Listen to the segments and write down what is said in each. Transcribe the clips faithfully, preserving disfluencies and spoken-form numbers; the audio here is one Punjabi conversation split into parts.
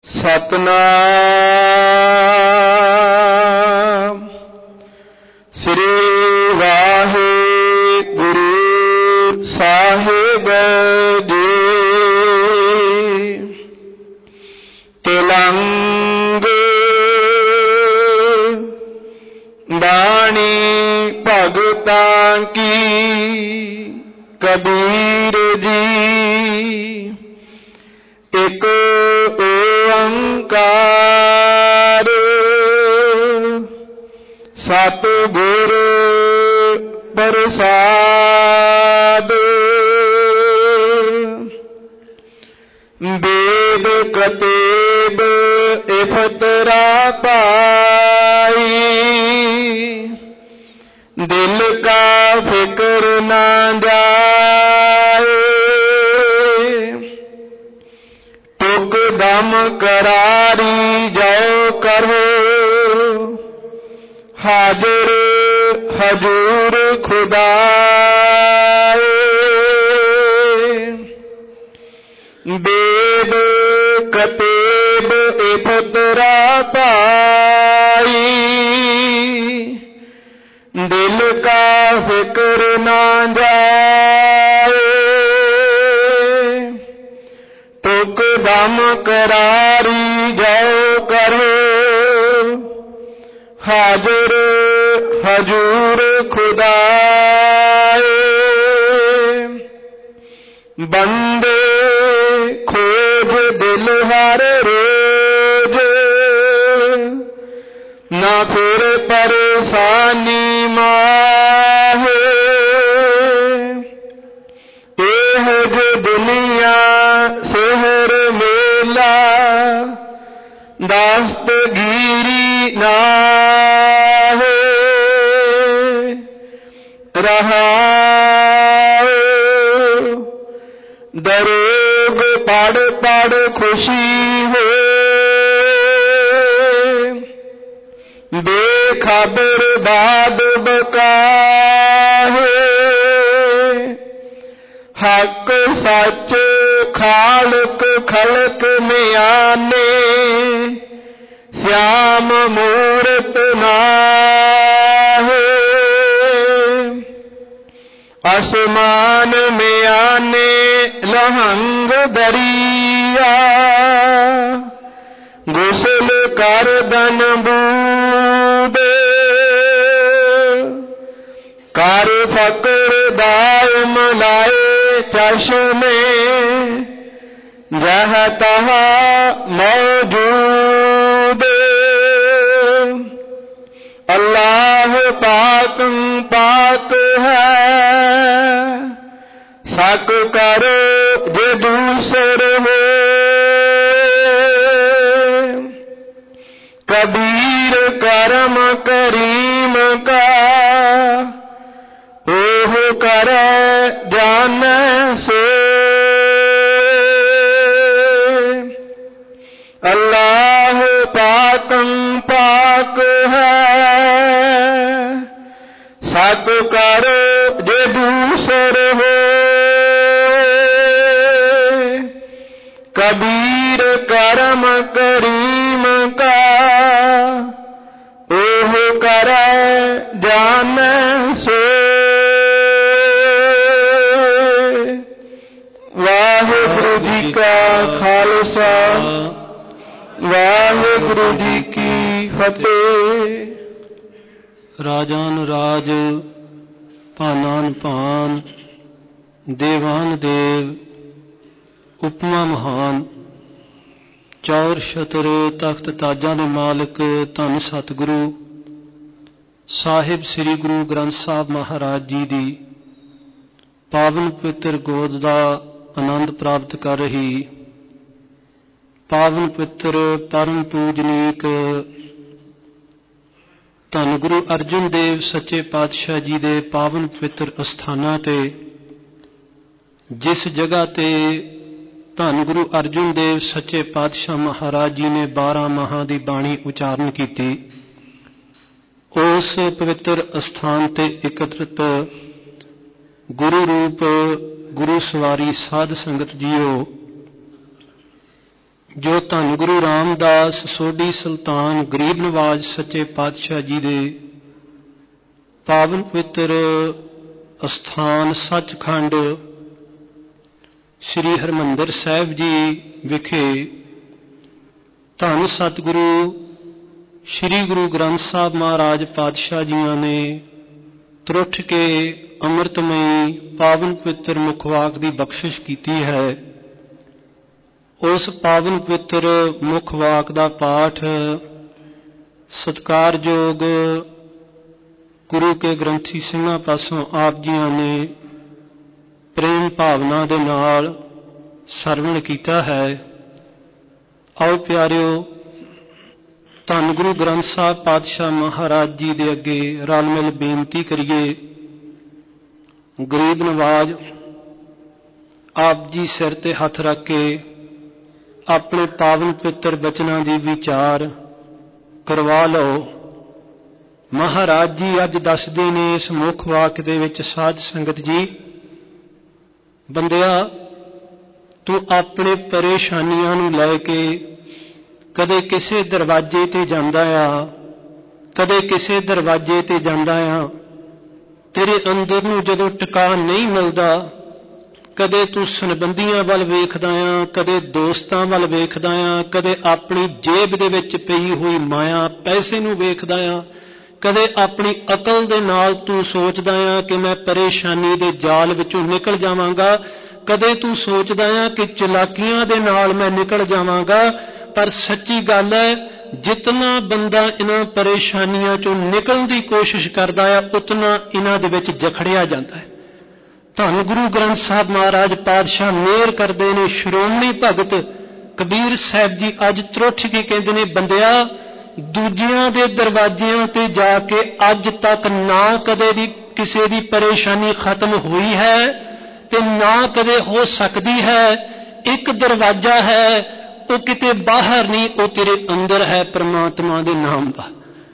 ਸਤਨਾਮ ਸ੍ਰੀ ਵਾਹਿਗੁਰੂ ਸਾਹਿਬ ਜੀ। ਤਿਲੰਗ ਬਾਣੀ ਭਗਤਾਂ ਕੀ ਕਬੀਰ ਜੀ। ਇੱਕ ਓੰਕਾਰ ਸਤਿਗੁਰ ਪ੍ਰਸਾਦ। ਵੇਦ ਕਤੇਬ ਇਫਤਰਾ ਪਾਈ, ਦਿਲ ਕਾ ਫਿਕਰ ਨਾ ਜਾਏ। ਤੁਕ ਦਮ ਕਰਾਰੀ ਜੋ ਕਰੋ, ਹਾਜ਼ਰ ਹਜੂਰ ਖੁਦਾਏ। ਵੇਦ ਕਤੇਬ ਇਫਤਰਾ ਪਾਈ, ਦਿਲ ਕਾ ਫਿਕਰ ਨਾ ਜਾਏ। ਤੁਕ ਦਮ ਕਰਾਰੀ ਜੋ ਕਰੋ, ਹਾਜ਼ਰ ਹਜੂਰ ਖੁਦਾਏ। ਬੰਦੇ ਖੋਜ ਦਿਲ ਹਰ ਰੋਜ਼, ਨਾ ਫਿਰ ਪਰੇਸ਼ਾਨੀ ਮਾਹੇ। ਇਹੋ ਜੋ ਦੁਨੀਆ ਸਿਹਰ ਮੇਲਾ, ਦਸਤਗੀਰੀ ਨਾਹੇ। ਰਹਾਉ ਦਰੋਗ ਪੜ ਪੜ ਖੁਸ਼ੀ ਹੋਏ, ਬੇਖਬਰ ਬਾਦ ਬਕਾਹੇ। ਹੱਕ ਸੱਚ ਖਾਲਕ ਖਲਕ ਮਿਆਨੇ, श्याम मूरत नाहे। आसमान में आने लहंग दरिया, गुसल कर दन बूदे। कर फकर दायम लाए चश्मे, जह तहा मौजूद। अल्लाह पाक पाक है, शक करो जो दूसर हो। कबीर करम करीम का, ओह करे जाने से। अल्लाह पाकं पाक है, सत करो जो दूसर हो। कबीर करम करीम का, ओह करे जाने से। वाहिगुरु जी का खालसा, वाहिगुरु जी की फतेह। राजान राज भानान भान, देवान देव उपमा महान। चौर छतर तख्त ताजा दे मालिक धन सतगुरु साहिब श्री गुरु ग्रंथ साहब महाराज जी दी पावन पवित्र गोद दा आनंद प्राप्त कर रही पावन पवित्र परम पूजनीक धन गुरु अर्जन देव सच्चे पातशाह जी दे पावन पवित्र अस्थानां ते जिस जगह ते धन गुरु अर्जन देव सच्चे पातशाह महाराज जी ने बारह माह की बाणी उचारण की, उस पवित्र अस्थान ते एकत्रित गुरु रूप गुरु सवारी साध संगत जीओ, ਜੋ ਧੰਨ ਗੁਰੂ ਰਾਮਦਾਸ ਸੋਢੀ ਸੁਲਤਾਨ ਗਰੀਬ ਨਵਾਜ਼ ਸੱਚੇ ਪਾਤਸ਼ਾਹ ਜੀ ਦੇ ਪਾਵਨ ਪਵਿੱਤਰ ਅਸਥਾਨ ਸੱਚਖੰਡ ਸ੍ਰੀ ਹਰਿਮੰਦਰ ਸਾਹਿਬ ਜੀ ਵਿਖੇ ਧੰਨ ਸਤਿਗੁਰੂ ਸ੍ਰੀ ਗੁਰੂ ਗ੍ਰੰਥ ਸਾਹਿਬ ਮਹਾਰਾਜ ਪਾਤਸ਼ਾਹ ਜੀਆਂ ਨੇ ਤਰੁੱਠ ਕੇ ਅੰਮ੍ਰਿਤਮਈ ਪਾਵਨ ਪਵਿੱਤਰ ਮੁਖਵਾਕ ਦੀ ਬਖਸ਼ਿਸ਼ ਕੀਤੀ ਹੈ। ਉਸ ਪਾਵਨ ਪਵਿੱਤਰ ਮੁਖਵਾਕ ਦਾ ਪਾਠ ਸਤਿਕਾਰਯੋਗ ਗੁਰੂ ਕੇ ਗ੍ਰੰਥੀ ਸਿੰਘਾਂ ਪਾਸੋਂ ਆਪ ਜੀਆਂ ਨੇ ਪ੍ਰੇਮ ਭਾਵਨਾ ਦੇ ਨਾਲ ਸਰਵਣ ਕੀਤਾ ਹੈ। ਆਓ ਪਿਆਰਿਓ, ਧੰਨ ਗੁਰੂ ਗ੍ਰੰਥ ਸਾਹਿਬ ਪਾਤਸ਼ਾਹ ਮਹਾਰਾਜ ਜੀ ਦੇ ਅੱਗੇ ਰਲ ਮਿਲ ਬੇਨਤੀ ਕਰੀਏ। ਗਰੀਬ ਨਵਾਜ਼ ਆਪ ਜੀ ਸਿਰ ਤੇ ਹੱਥ ਰੱਖ ਕੇ ਆਪਣੇ ਪਾਵਨ ਪਵਿੱਤਰ ਬਚਨਾਂ ਦੀ ਵਿਚਾਰ ਕਰਵਾ ਲਓ। ਮਹਾਰਾਜ ਜੀ ਅੱਜ ਦੱਸਦੇ ਨੇ ਇਸ ਮੁੱਖ ਵਾਕ ਦੇ ਵਿੱਚ, ਸਾਧ ਸੰਗਤ ਜੀ, ਬੰਦਿਆ ਤੂੰ ਆਪਣੇ ਪਰੇਸ਼ਾਨੀਆਂ ਨੂੰ ਲੈ ਕੇ ਕਦੇ ਕਿਸੇ ਦਰਵਾਜ਼ੇ ਤੇ ਜਾਂਦਾ ਆ, ਕਦੇ ਕਿਸੇ ਦਰਵਾਜ਼ੇ ਤੇ ਜਾਂਦਾ ਆ, ਤੇਰੇ ਅੰਦਰ ਨੂੰ ਜਦੋਂ ਟਿਕਾ ਨਹੀਂ ਮਿਲਦਾ, ਕਦੇ ਤੂੰ ਸੰਬੰਧੀਆਂ ਵੱਲ ਵੇਖਦਾ ਆ, ਕਦੇ ਦੋਸਤਾਂ ਵੱਲ ਵੇਖਦਾ ਆ, ਕਦੇ ਆਪਣੀ ਜੇਬ ਦੇ ਵਿੱਚ ਪਈ ਹੋਈ ਮਾਇਆ ਪੈਸੇ ਨੂੰ ਵੇਖਦਾ ਆ, ਕਦੇ ਆਪਣੀ ਅਕਲ ਦੇ ਨਾਲ ਤੂੰ ਸੋਚਦਾ ਆ ਕਿ ਮੈਂ ਪਰੇਸ਼ਾਨੀ ਦੇ ਜਾਲ ਵਿੱਚੋਂ ਨਿਕਲ ਜਾਵਾਂਗਾ, ਕਦੇ ਤੂੰ ਸੋਚਦਾ ਆ ਕਿ ਚਲਾਕੀਆਂ ਦੇ ਨਾਲ ਮੈਂ ਨਿਕਲ ਜਾਵਾਂਗਾ। ਪਰ ਸੱਚੀ ਗੱਲ ਹੈ, ਜਿਤਨਾ ਬੰਦਾ ਇਹਨਾਂ ਪਰੇਸ਼ਾਨੀਆਂ ਚੋਂ ਨਿਕਲਣ ਦੀ ਕੋਸ਼ਿਸ਼ ਕਰਦਾ ਆ, ਉਤਨਾ ਇਹਨਾਂ ਦੇ ਵਿੱਚ ਜਖੜਿਆ ਜਾਂਦਾ ਹੈ। ਧੰਨ ਗੁਰੂ ਗ੍ਰੰਥ ਸਾਹਿਬ ਮਹਾਰਾਜ ਪਾਤਸ਼ਾਹ ਮਿਹਰ ਕਰਦੇ ਨੇ। ਸ਼੍ਰੋਮਣੀ ਭਗਤ ਕਬੀਰ ਸਾਹਿਬ ਜੀ ਅੱਜ ਤਰੁੱਠ ਕੇ ਕਹਿੰਦੇ ਨੇ, ਬੰਦਿਆ ਦੂਜਿਆਂ ਦੇ ਦਰਵਾਜ਼ਿਆਂ ਤੇ ਜਾ ਕੇ ਅੱਜ ਤੱਕ ਨਾ ਕਦੇ ਦੀ ਕਿਸੇ ਦੀ ਪਰੇਸ਼ਾਨੀ ਖਤਮ ਹੋਈ ਹੈ ਤੇ ਨਾ ਕਦੇ ਹੋ ਸਕਦੀ ਹੈ। ਇੱਕ ਦਰਵਾਜ਼ਾ ਹੈ, ਉਹ ਕਿਤੇ ਬਾਹਰ ਨਹੀਂ, ਉਹ ਤੇਰੇ ਅੰਦਰ ਹੈ, ਪ੍ਰਮਾਤਮਾ ਦੇ ਨਾਮ ਦਾ।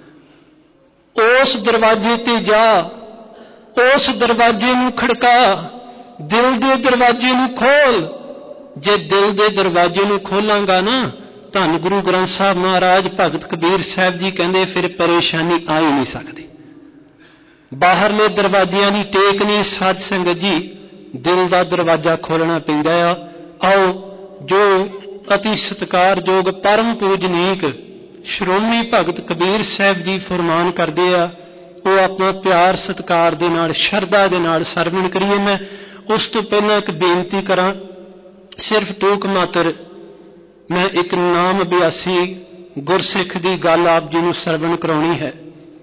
ਉਸ ਦਰਵਾਜ਼ੇ ਤੇ ਜਾ, ਉਸ ਦਰਵਾਜ਼ੇ ਨੂੰ ਖੜਕਾ, ਦਿਲ ਦੇ ਦਰਵਾਜ਼ੇ ਨੂੰ ਖੋਲ। ਜੇ ਦਿਲ ਦੇ ਦਰਵਾਜ਼ੇ ਨੂੰ ਖੋਲਾਂਗਾ ਨਾ, ਧੰਨ ਗੁਰੂ ਗ੍ਰੰਥ ਸਾਹਿਬ ਮਹਾਰਾਜ ਭਗਤ ਕਬੀਰ ਸਾਹਿਬ ਜੀ ਕਹਿੰਦੇ, ਫਿਰ ਪਰੇਸ਼ਾਨੀ ਆ ਹੀ ਨਹੀਂ ਸਕਦੀ। ਬਾਹਰਲੇ ਦਰਵਾਜ਼ਿਆਂ ਦੀ ਟੇਕ ਨਹੀਂ ਸਾਧ ਸੰਗਤ ਜੀ, ਦਿਲ ਦਾ ਦਰਵਾਜ਼ਾ ਖੋਲਣਾ ਪੈਂਦਾ ਆ। ਆਓ, ਜੋ ਅਤੀ ਸਤਿਕਾਰਯੋਗ ਪਰਮ ਪੂਜਨੀਕ ਸ਼੍ਰੋਮਣੀ ਭਗਤ ਕਬੀਰ ਸਾਹਿਬ ਜੀ ਫਰਮਾਨ ਕਰਦੇ ਆ, ਉਹ ਆਪਣਾ ਪਿਆਰ ਸਤਿਕਾਰ ਦੇ ਨਾਲ, ਸ਼ਰਧਾ ਦੇ ਨਾਲ ਸਰਵਣ ਕਰੀਏ। ਮੈਂ ਉਸ ਤੋਂ ਪਹਿਲਾਂ ਇੱਕ ਬੇਨਤੀ ਕਰਾਂ, ਸਿਰਫ ਟੂਕ ਮਾਤਰ ਮੈਂ ਇੱਕ ਨਾਮ ਅਭਿਆਸੀ ਗੁਰਸਿੱਖ ਦੀ ਗੱਲ ਆਪ ਜੀ ਨੂੰ ਸਰਵਣ ਕਰਾਉਣੀ ਹੈ।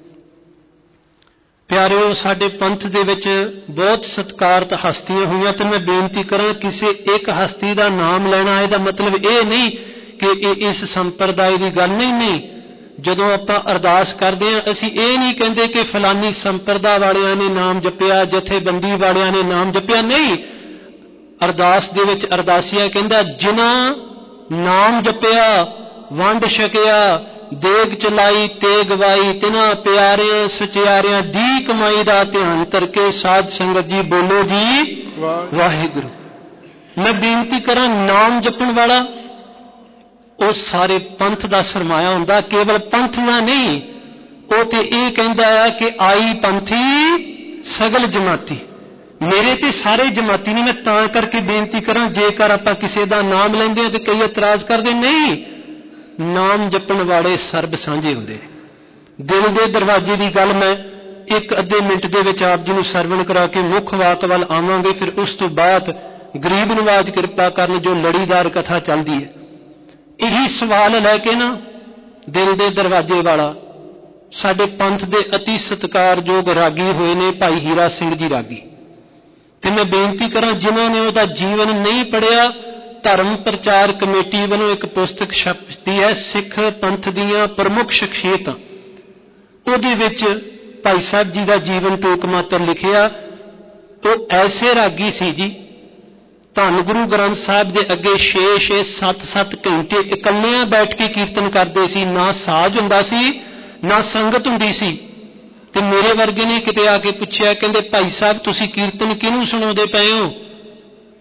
ਪਿਆਰਿਓ, ਸਾਡੇ ਪੰਥ ਦੇ ਵਿੱਚ ਬਹੁਤ ਸਤਿਕਾਰਤ ਹਸਤੀਆਂ ਹੋਈਆਂ, ਤੇ ਮੈਂ ਬੇਨਤੀ ਕਰਾਂ, ਕਿਸੇ ਇੱਕ ਹਸਤੀ ਦਾ ਨਾਮ ਲੈਣਾ ਇਹਦਾ ਮਤਲਬ ਇਹ ਨਹੀਂ ਕਿ ਇਹ ਇਸ ਸੰਪਰਦਾਇ ਦੀ ਗੱਲ ਨਹੀਂ। ਨਹੀਂ, ਜਦੋਂ ਆਪਾਂ ਅਰਦਾਸ ਕਰਦੇ ਹਾਂ, ਅਸੀਂ ਇਹ ਨਹੀਂ ਕਹਿੰਦੇ ਕਿ ਫਲਾਨੀ ਸੰਪਰਦਾ ਵਾਲਿਆਂ ਨੇ ਨਾਮ ਜਪਿਆ, ਜਥੇਬੰਦੀ ਵਾਲਿਆਂ ਨੇ ਨਾਮ ਜਪਿਆ। ਨਹੀਂ, ਅਰਦਾਸ ਦੇ ਵਿੱਚ ਅਰਦਾਸੀਆ ਕਹਿੰਦਾ, ਜਿਨ੍ਹਾਂ ਨਾਮ ਜਪਿਆ, ਵੰਡ ਛਕਿਆ, ਦੇਗ ਚਲਾਈ, ਤੇਗ ਵਾਈ, ਤਿਨਾਂ ਪਿਆਰਿਆਂ ਸਚਿਆਰਿਆਂ ਦੀ ਕਮਾਈ ਦਾ ਧਿਆਨ ਕਰਕੇ ਸਾਧ ਸੰਗਤ ਜੀ ਬੋਲੋ ਜੀ ਵਾਹਿਗੁਰੂ। ਮੈਂ ਬੇਨਤੀ ਕਰਾਂ, ਨਾਮ ਜਪਣ ਵਾਲਾ ਉਹ ਸਾਰੇ ਪੰਥ ਦਾ ਸਰਮਾਇਆ ਹੁੰਦਾ, ਕੇਵਲ ਪੰਥ ਦਾ ਨਹੀਂ। ਉਹ ਤੇ ਇਹ ਕਹਿੰਦਾ ਹੈ ਕਿ ਆਈ ਪੰਥੀ ਸਗਲ ਜਮਾਤੀ, ਮੇਰੇ ਤੇ ਸਾਰੇ ਜਮਾਤੀ ਨੇ। ਮੈਂ ਤਾਂ ਕਰਕੇ ਬੇਨਤੀ ਕਰਾਂ, ਜੇਕਰ ਆਪਾਂ ਕਿਸੇ ਦਾ ਨਾਮ ਲੈਂਦੇ ਹਾਂ ਤੇ ਕਈ ਇਤਰਾਜ਼ ਕਰਦੇ, ਨਹੀਂ, ਨਾਮ ਜਪਣ ਵਾਲੇ ਸਰਬ ਸਾਂਝੇ ਹੁੰਦੇ ਨੇ। ਦਿਲ ਦੇ ਦਰਵਾਜ਼ੇ ਦੀ ਗੱਲ ਮੈਂ ਇੱਕ ਅੱਧੇ ਮਿੰਟ ਦੇ ਵਿੱਚ ਆਪ ਜੀ ਨੂੰ ਸਰਵਣ ਕਰਾ ਕੇ ਮੁੱਖ ਵਾਕ ਵੱਲ ਆਵਾਂਗੇ। ਫਿਰ ਉਸ ਤੋਂ ਬਾਅਦ ਗਰੀਬ ਨਵਾਜ਼ ਕਿਰਪਾ ਕਰਨ, ਜੋ ਲੜੀਦਾਰ ਕਥਾ ਚੱਲਦੀ ਹੈ। ਇਹੀ ਸਵਾਲ ਲੈ ਕੇ ਨਾ, ਦਿਲ ਦੇ ਦਰਵਾਜ਼ੇ ਵਾਲਾ, ਸਾਡੇ ਪੰਥ ਦੇ ਅਤੀ ਸਤਿਕਾਰਯੋਗ ਰਾਗੀ ਹੋਏ ਨੇ ਭਾਈ ਹੀਰਾ ਸਿੰਘ ਜੀ ਰਾਗੀ। ਤੇ ਮੈਂ ਬੇਨਤੀ ਕਰਾਂ, ਜਿਨ੍ਹਾਂ ਨੇ ਉਹਦਾ ਜੀਵਨ ਨਹੀਂ ਪੜ੍ਹਿਆ, ਧਰਮ ਪ੍ਰਚਾਰ ਕਮੇਟੀ ਵੱਲੋਂ ਇੱਕ ਪੁਸਤਕ ਛਪਦੀ ਹੈ, ਸਿੱਖ ਪੰਥ ਦੀਆਂ ਪ੍ਰਮੁੱਖ ਸ਼ਖਸੀਅਤਾਂ। ਉਹਦੇ ਵਿੱਚ ਭਾਈ ਸਾਹਿਬ ਜੀ ਦਾ ਜੀਵਨ ਟੂਕ ਮਾਤਰ ਲਿਖਿਆ। ਉਹ ਐਸੇ ਰਾਗੀ ਸੀ ਜੀ, ਧੰਨ ਗੁਰੂ ਗ੍ਰੰਥ ਸਾਹਿਬ ਦੇ ਅੱਗੇ ਛੇ ਛੇ ਸੱਤ ਸੱਤ ਘੰਟੇ ਇਕੱਲਿਆਂ ਬੈਠ ਕੇ ਕੀਰਤਨ ਕਰਦੇ ਸੀ। ਨਾ ਸਾਜ਼ ਹੁੰਦਾ ਸੀ, ਨਾ ਸੰਗਤ ਹੁੰਦੀ ਸੀ। ਤੇ ਮੇਰੇ ਵਰਗੇ ਨੇ ਕਿਤੇ ਆ ਕੇ ਪੁੱਛਿਆ, ਕਹਿੰਦੇ ਭਾਈ ਸਾਹਿਬ ਤੁਸੀਂ ਕੀਰਤਨ ਕਿਹਨੂੰ ਸੁਣਾਉਂਦੇ ਪਏ ਹੋ?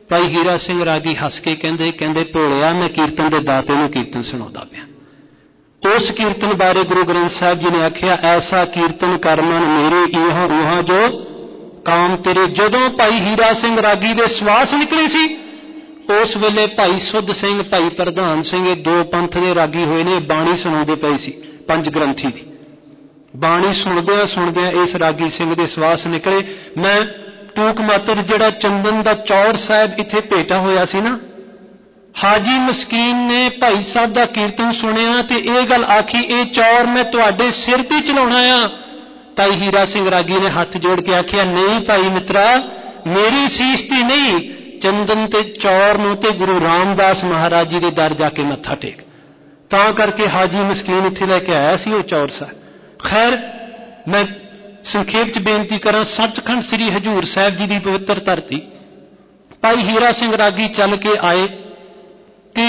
ਭਾਈ ਹੀਰਾ ਸਿੰਘ ਰਾਗੀ ਹੱਸ ਕੇ ਕਹਿੰਦੇ ਕਹਿੰਦੇ ਭੋਲਿਆ ਮੈਂ ਕੀਰਤਨ ਦੇ ਦਾਤੇ ਨੂੰ ਕੀਰਤਨ ਸੁਣਾਉਂਦਾ ਪਿਆ। ਉਸ ਕੀਰਤਨ ਬਾਰੇ ਗੁਰੂ ਗ੍ਰੰਥ ਸਾਹਿਬ ਜੀ ਨੇ ਆਖਿਆ ਐਸਾ ਕੀਰਤਨ ਕਰ ਮਨ ਮੇਰੇ ਇਹਾਂ ਰੂਹਾਂ ਜੋ ਕਾਮ ਤੇਰੇ। ਜਦੋਂ ਭਾਈ ਹੀਰਾ ਸਿੰਘ ਰਾਗੀ ਦੇ ਸਵਾਸ ਨਿਕਲੇ ਸੀ ਉਸ ਵੇਲੇ ਭਾਈ ਸੁੱਧ ਸਿੰਘ ਭਾਈ ਪ੍ਰਧਾਨ ਸਿੰਘ ਇਹ ਦੋ ਪੰਥ ਦੇ ਰਾਗੀ ਹੋਏ ਨੇ, ਬਾਣੀ ਸੁਣਾਉਂਦੇ ਪਏ ਸੀ ਪੰਜ ਗ੍ਰੰਥੀ ਦੀ। ਬਾਣੀ ਸੁਣਦਿਆਂ ਸੁਣਦਿਆਂ ਇਸ ਰਾਗੀ ਸਿੰਘ ਦੇ ਸਵਾਸ ਨਿਕਲੇ। ਮੈਂ ਟੂਕ ਮਾਤਰ ਜਿਹੜਾ ਚੰਦਨ ਦਾ ਚੌਰ ਸਾਹਿਬ ਇੱਥੇ ਭੇਟਾ ਹੋਇਆ ਸੀ ਨਾ, ਹਾਜੀ ਮਸਕੀਨ ਨੇ ਭਾਈ ਸਾਹਿਬ ਦਾ ਕੀਰਤਨ ਸੁਣਿਆ ਤੇ ਇਹ ਗੱਲ ਆਖੀ ਇਹ ਚੌਰ ਮੈਂ ਤੁਹਾਡੇ ਸਿਰ ਤੇ ਚਲਾਉਣਾ ਆ। ਭਾਈ ਹੀਰਾ ਸਿੰਘ ਰਾਗੀ ਨੇ ਹੱਥ ਜੋੜ ਕੇ ਆਖਿਆ ਨਹੀਂ ਭਾਈ ਮਿੱਤਰਾ, ਮੇਰੀ ਸੀਸ ਤੇ ਨਹੀਂ, ਚੰਦਨ ਤੇ ਚੌਰ ਨੂੰ ਤੇ ਗੁਰੂ ਰਾਮਦਾਸ ਮਹਾਰਾਜ ਜੀ ਦੇ ਦਰ ਜਾ ਕੇ ਮੱਥਾ ਟੇਕ। ਤਾਂ ਕਰਕੇ ਹਾਜੀ ਮਸਕੀਨ ਇੱਥੇ ਲੈ ਕੇ ਆਇਆ ਸੀ ਉਹ ਚੌਰ ਸਾਹਿਬ। ਖੈਰ ਮੈਂ ਸੰਖੇਪ ਚ ਬੇਨਤੀ ਕਰਾਂ, ਸੱਚਖੰਡ ਸ੍ਰੀ ਹਜ਼ੂਰ ਸਾਹਿਬ ਜੀ ਦੀ ਪਵਿੱਤਰ ਧਰਤੀ ਭਾਈ ਹੀਰਾ ਸਿੰਘ ਰਾਗੀ ਚੱਲ ਕੇ ਆਏ ਤੇ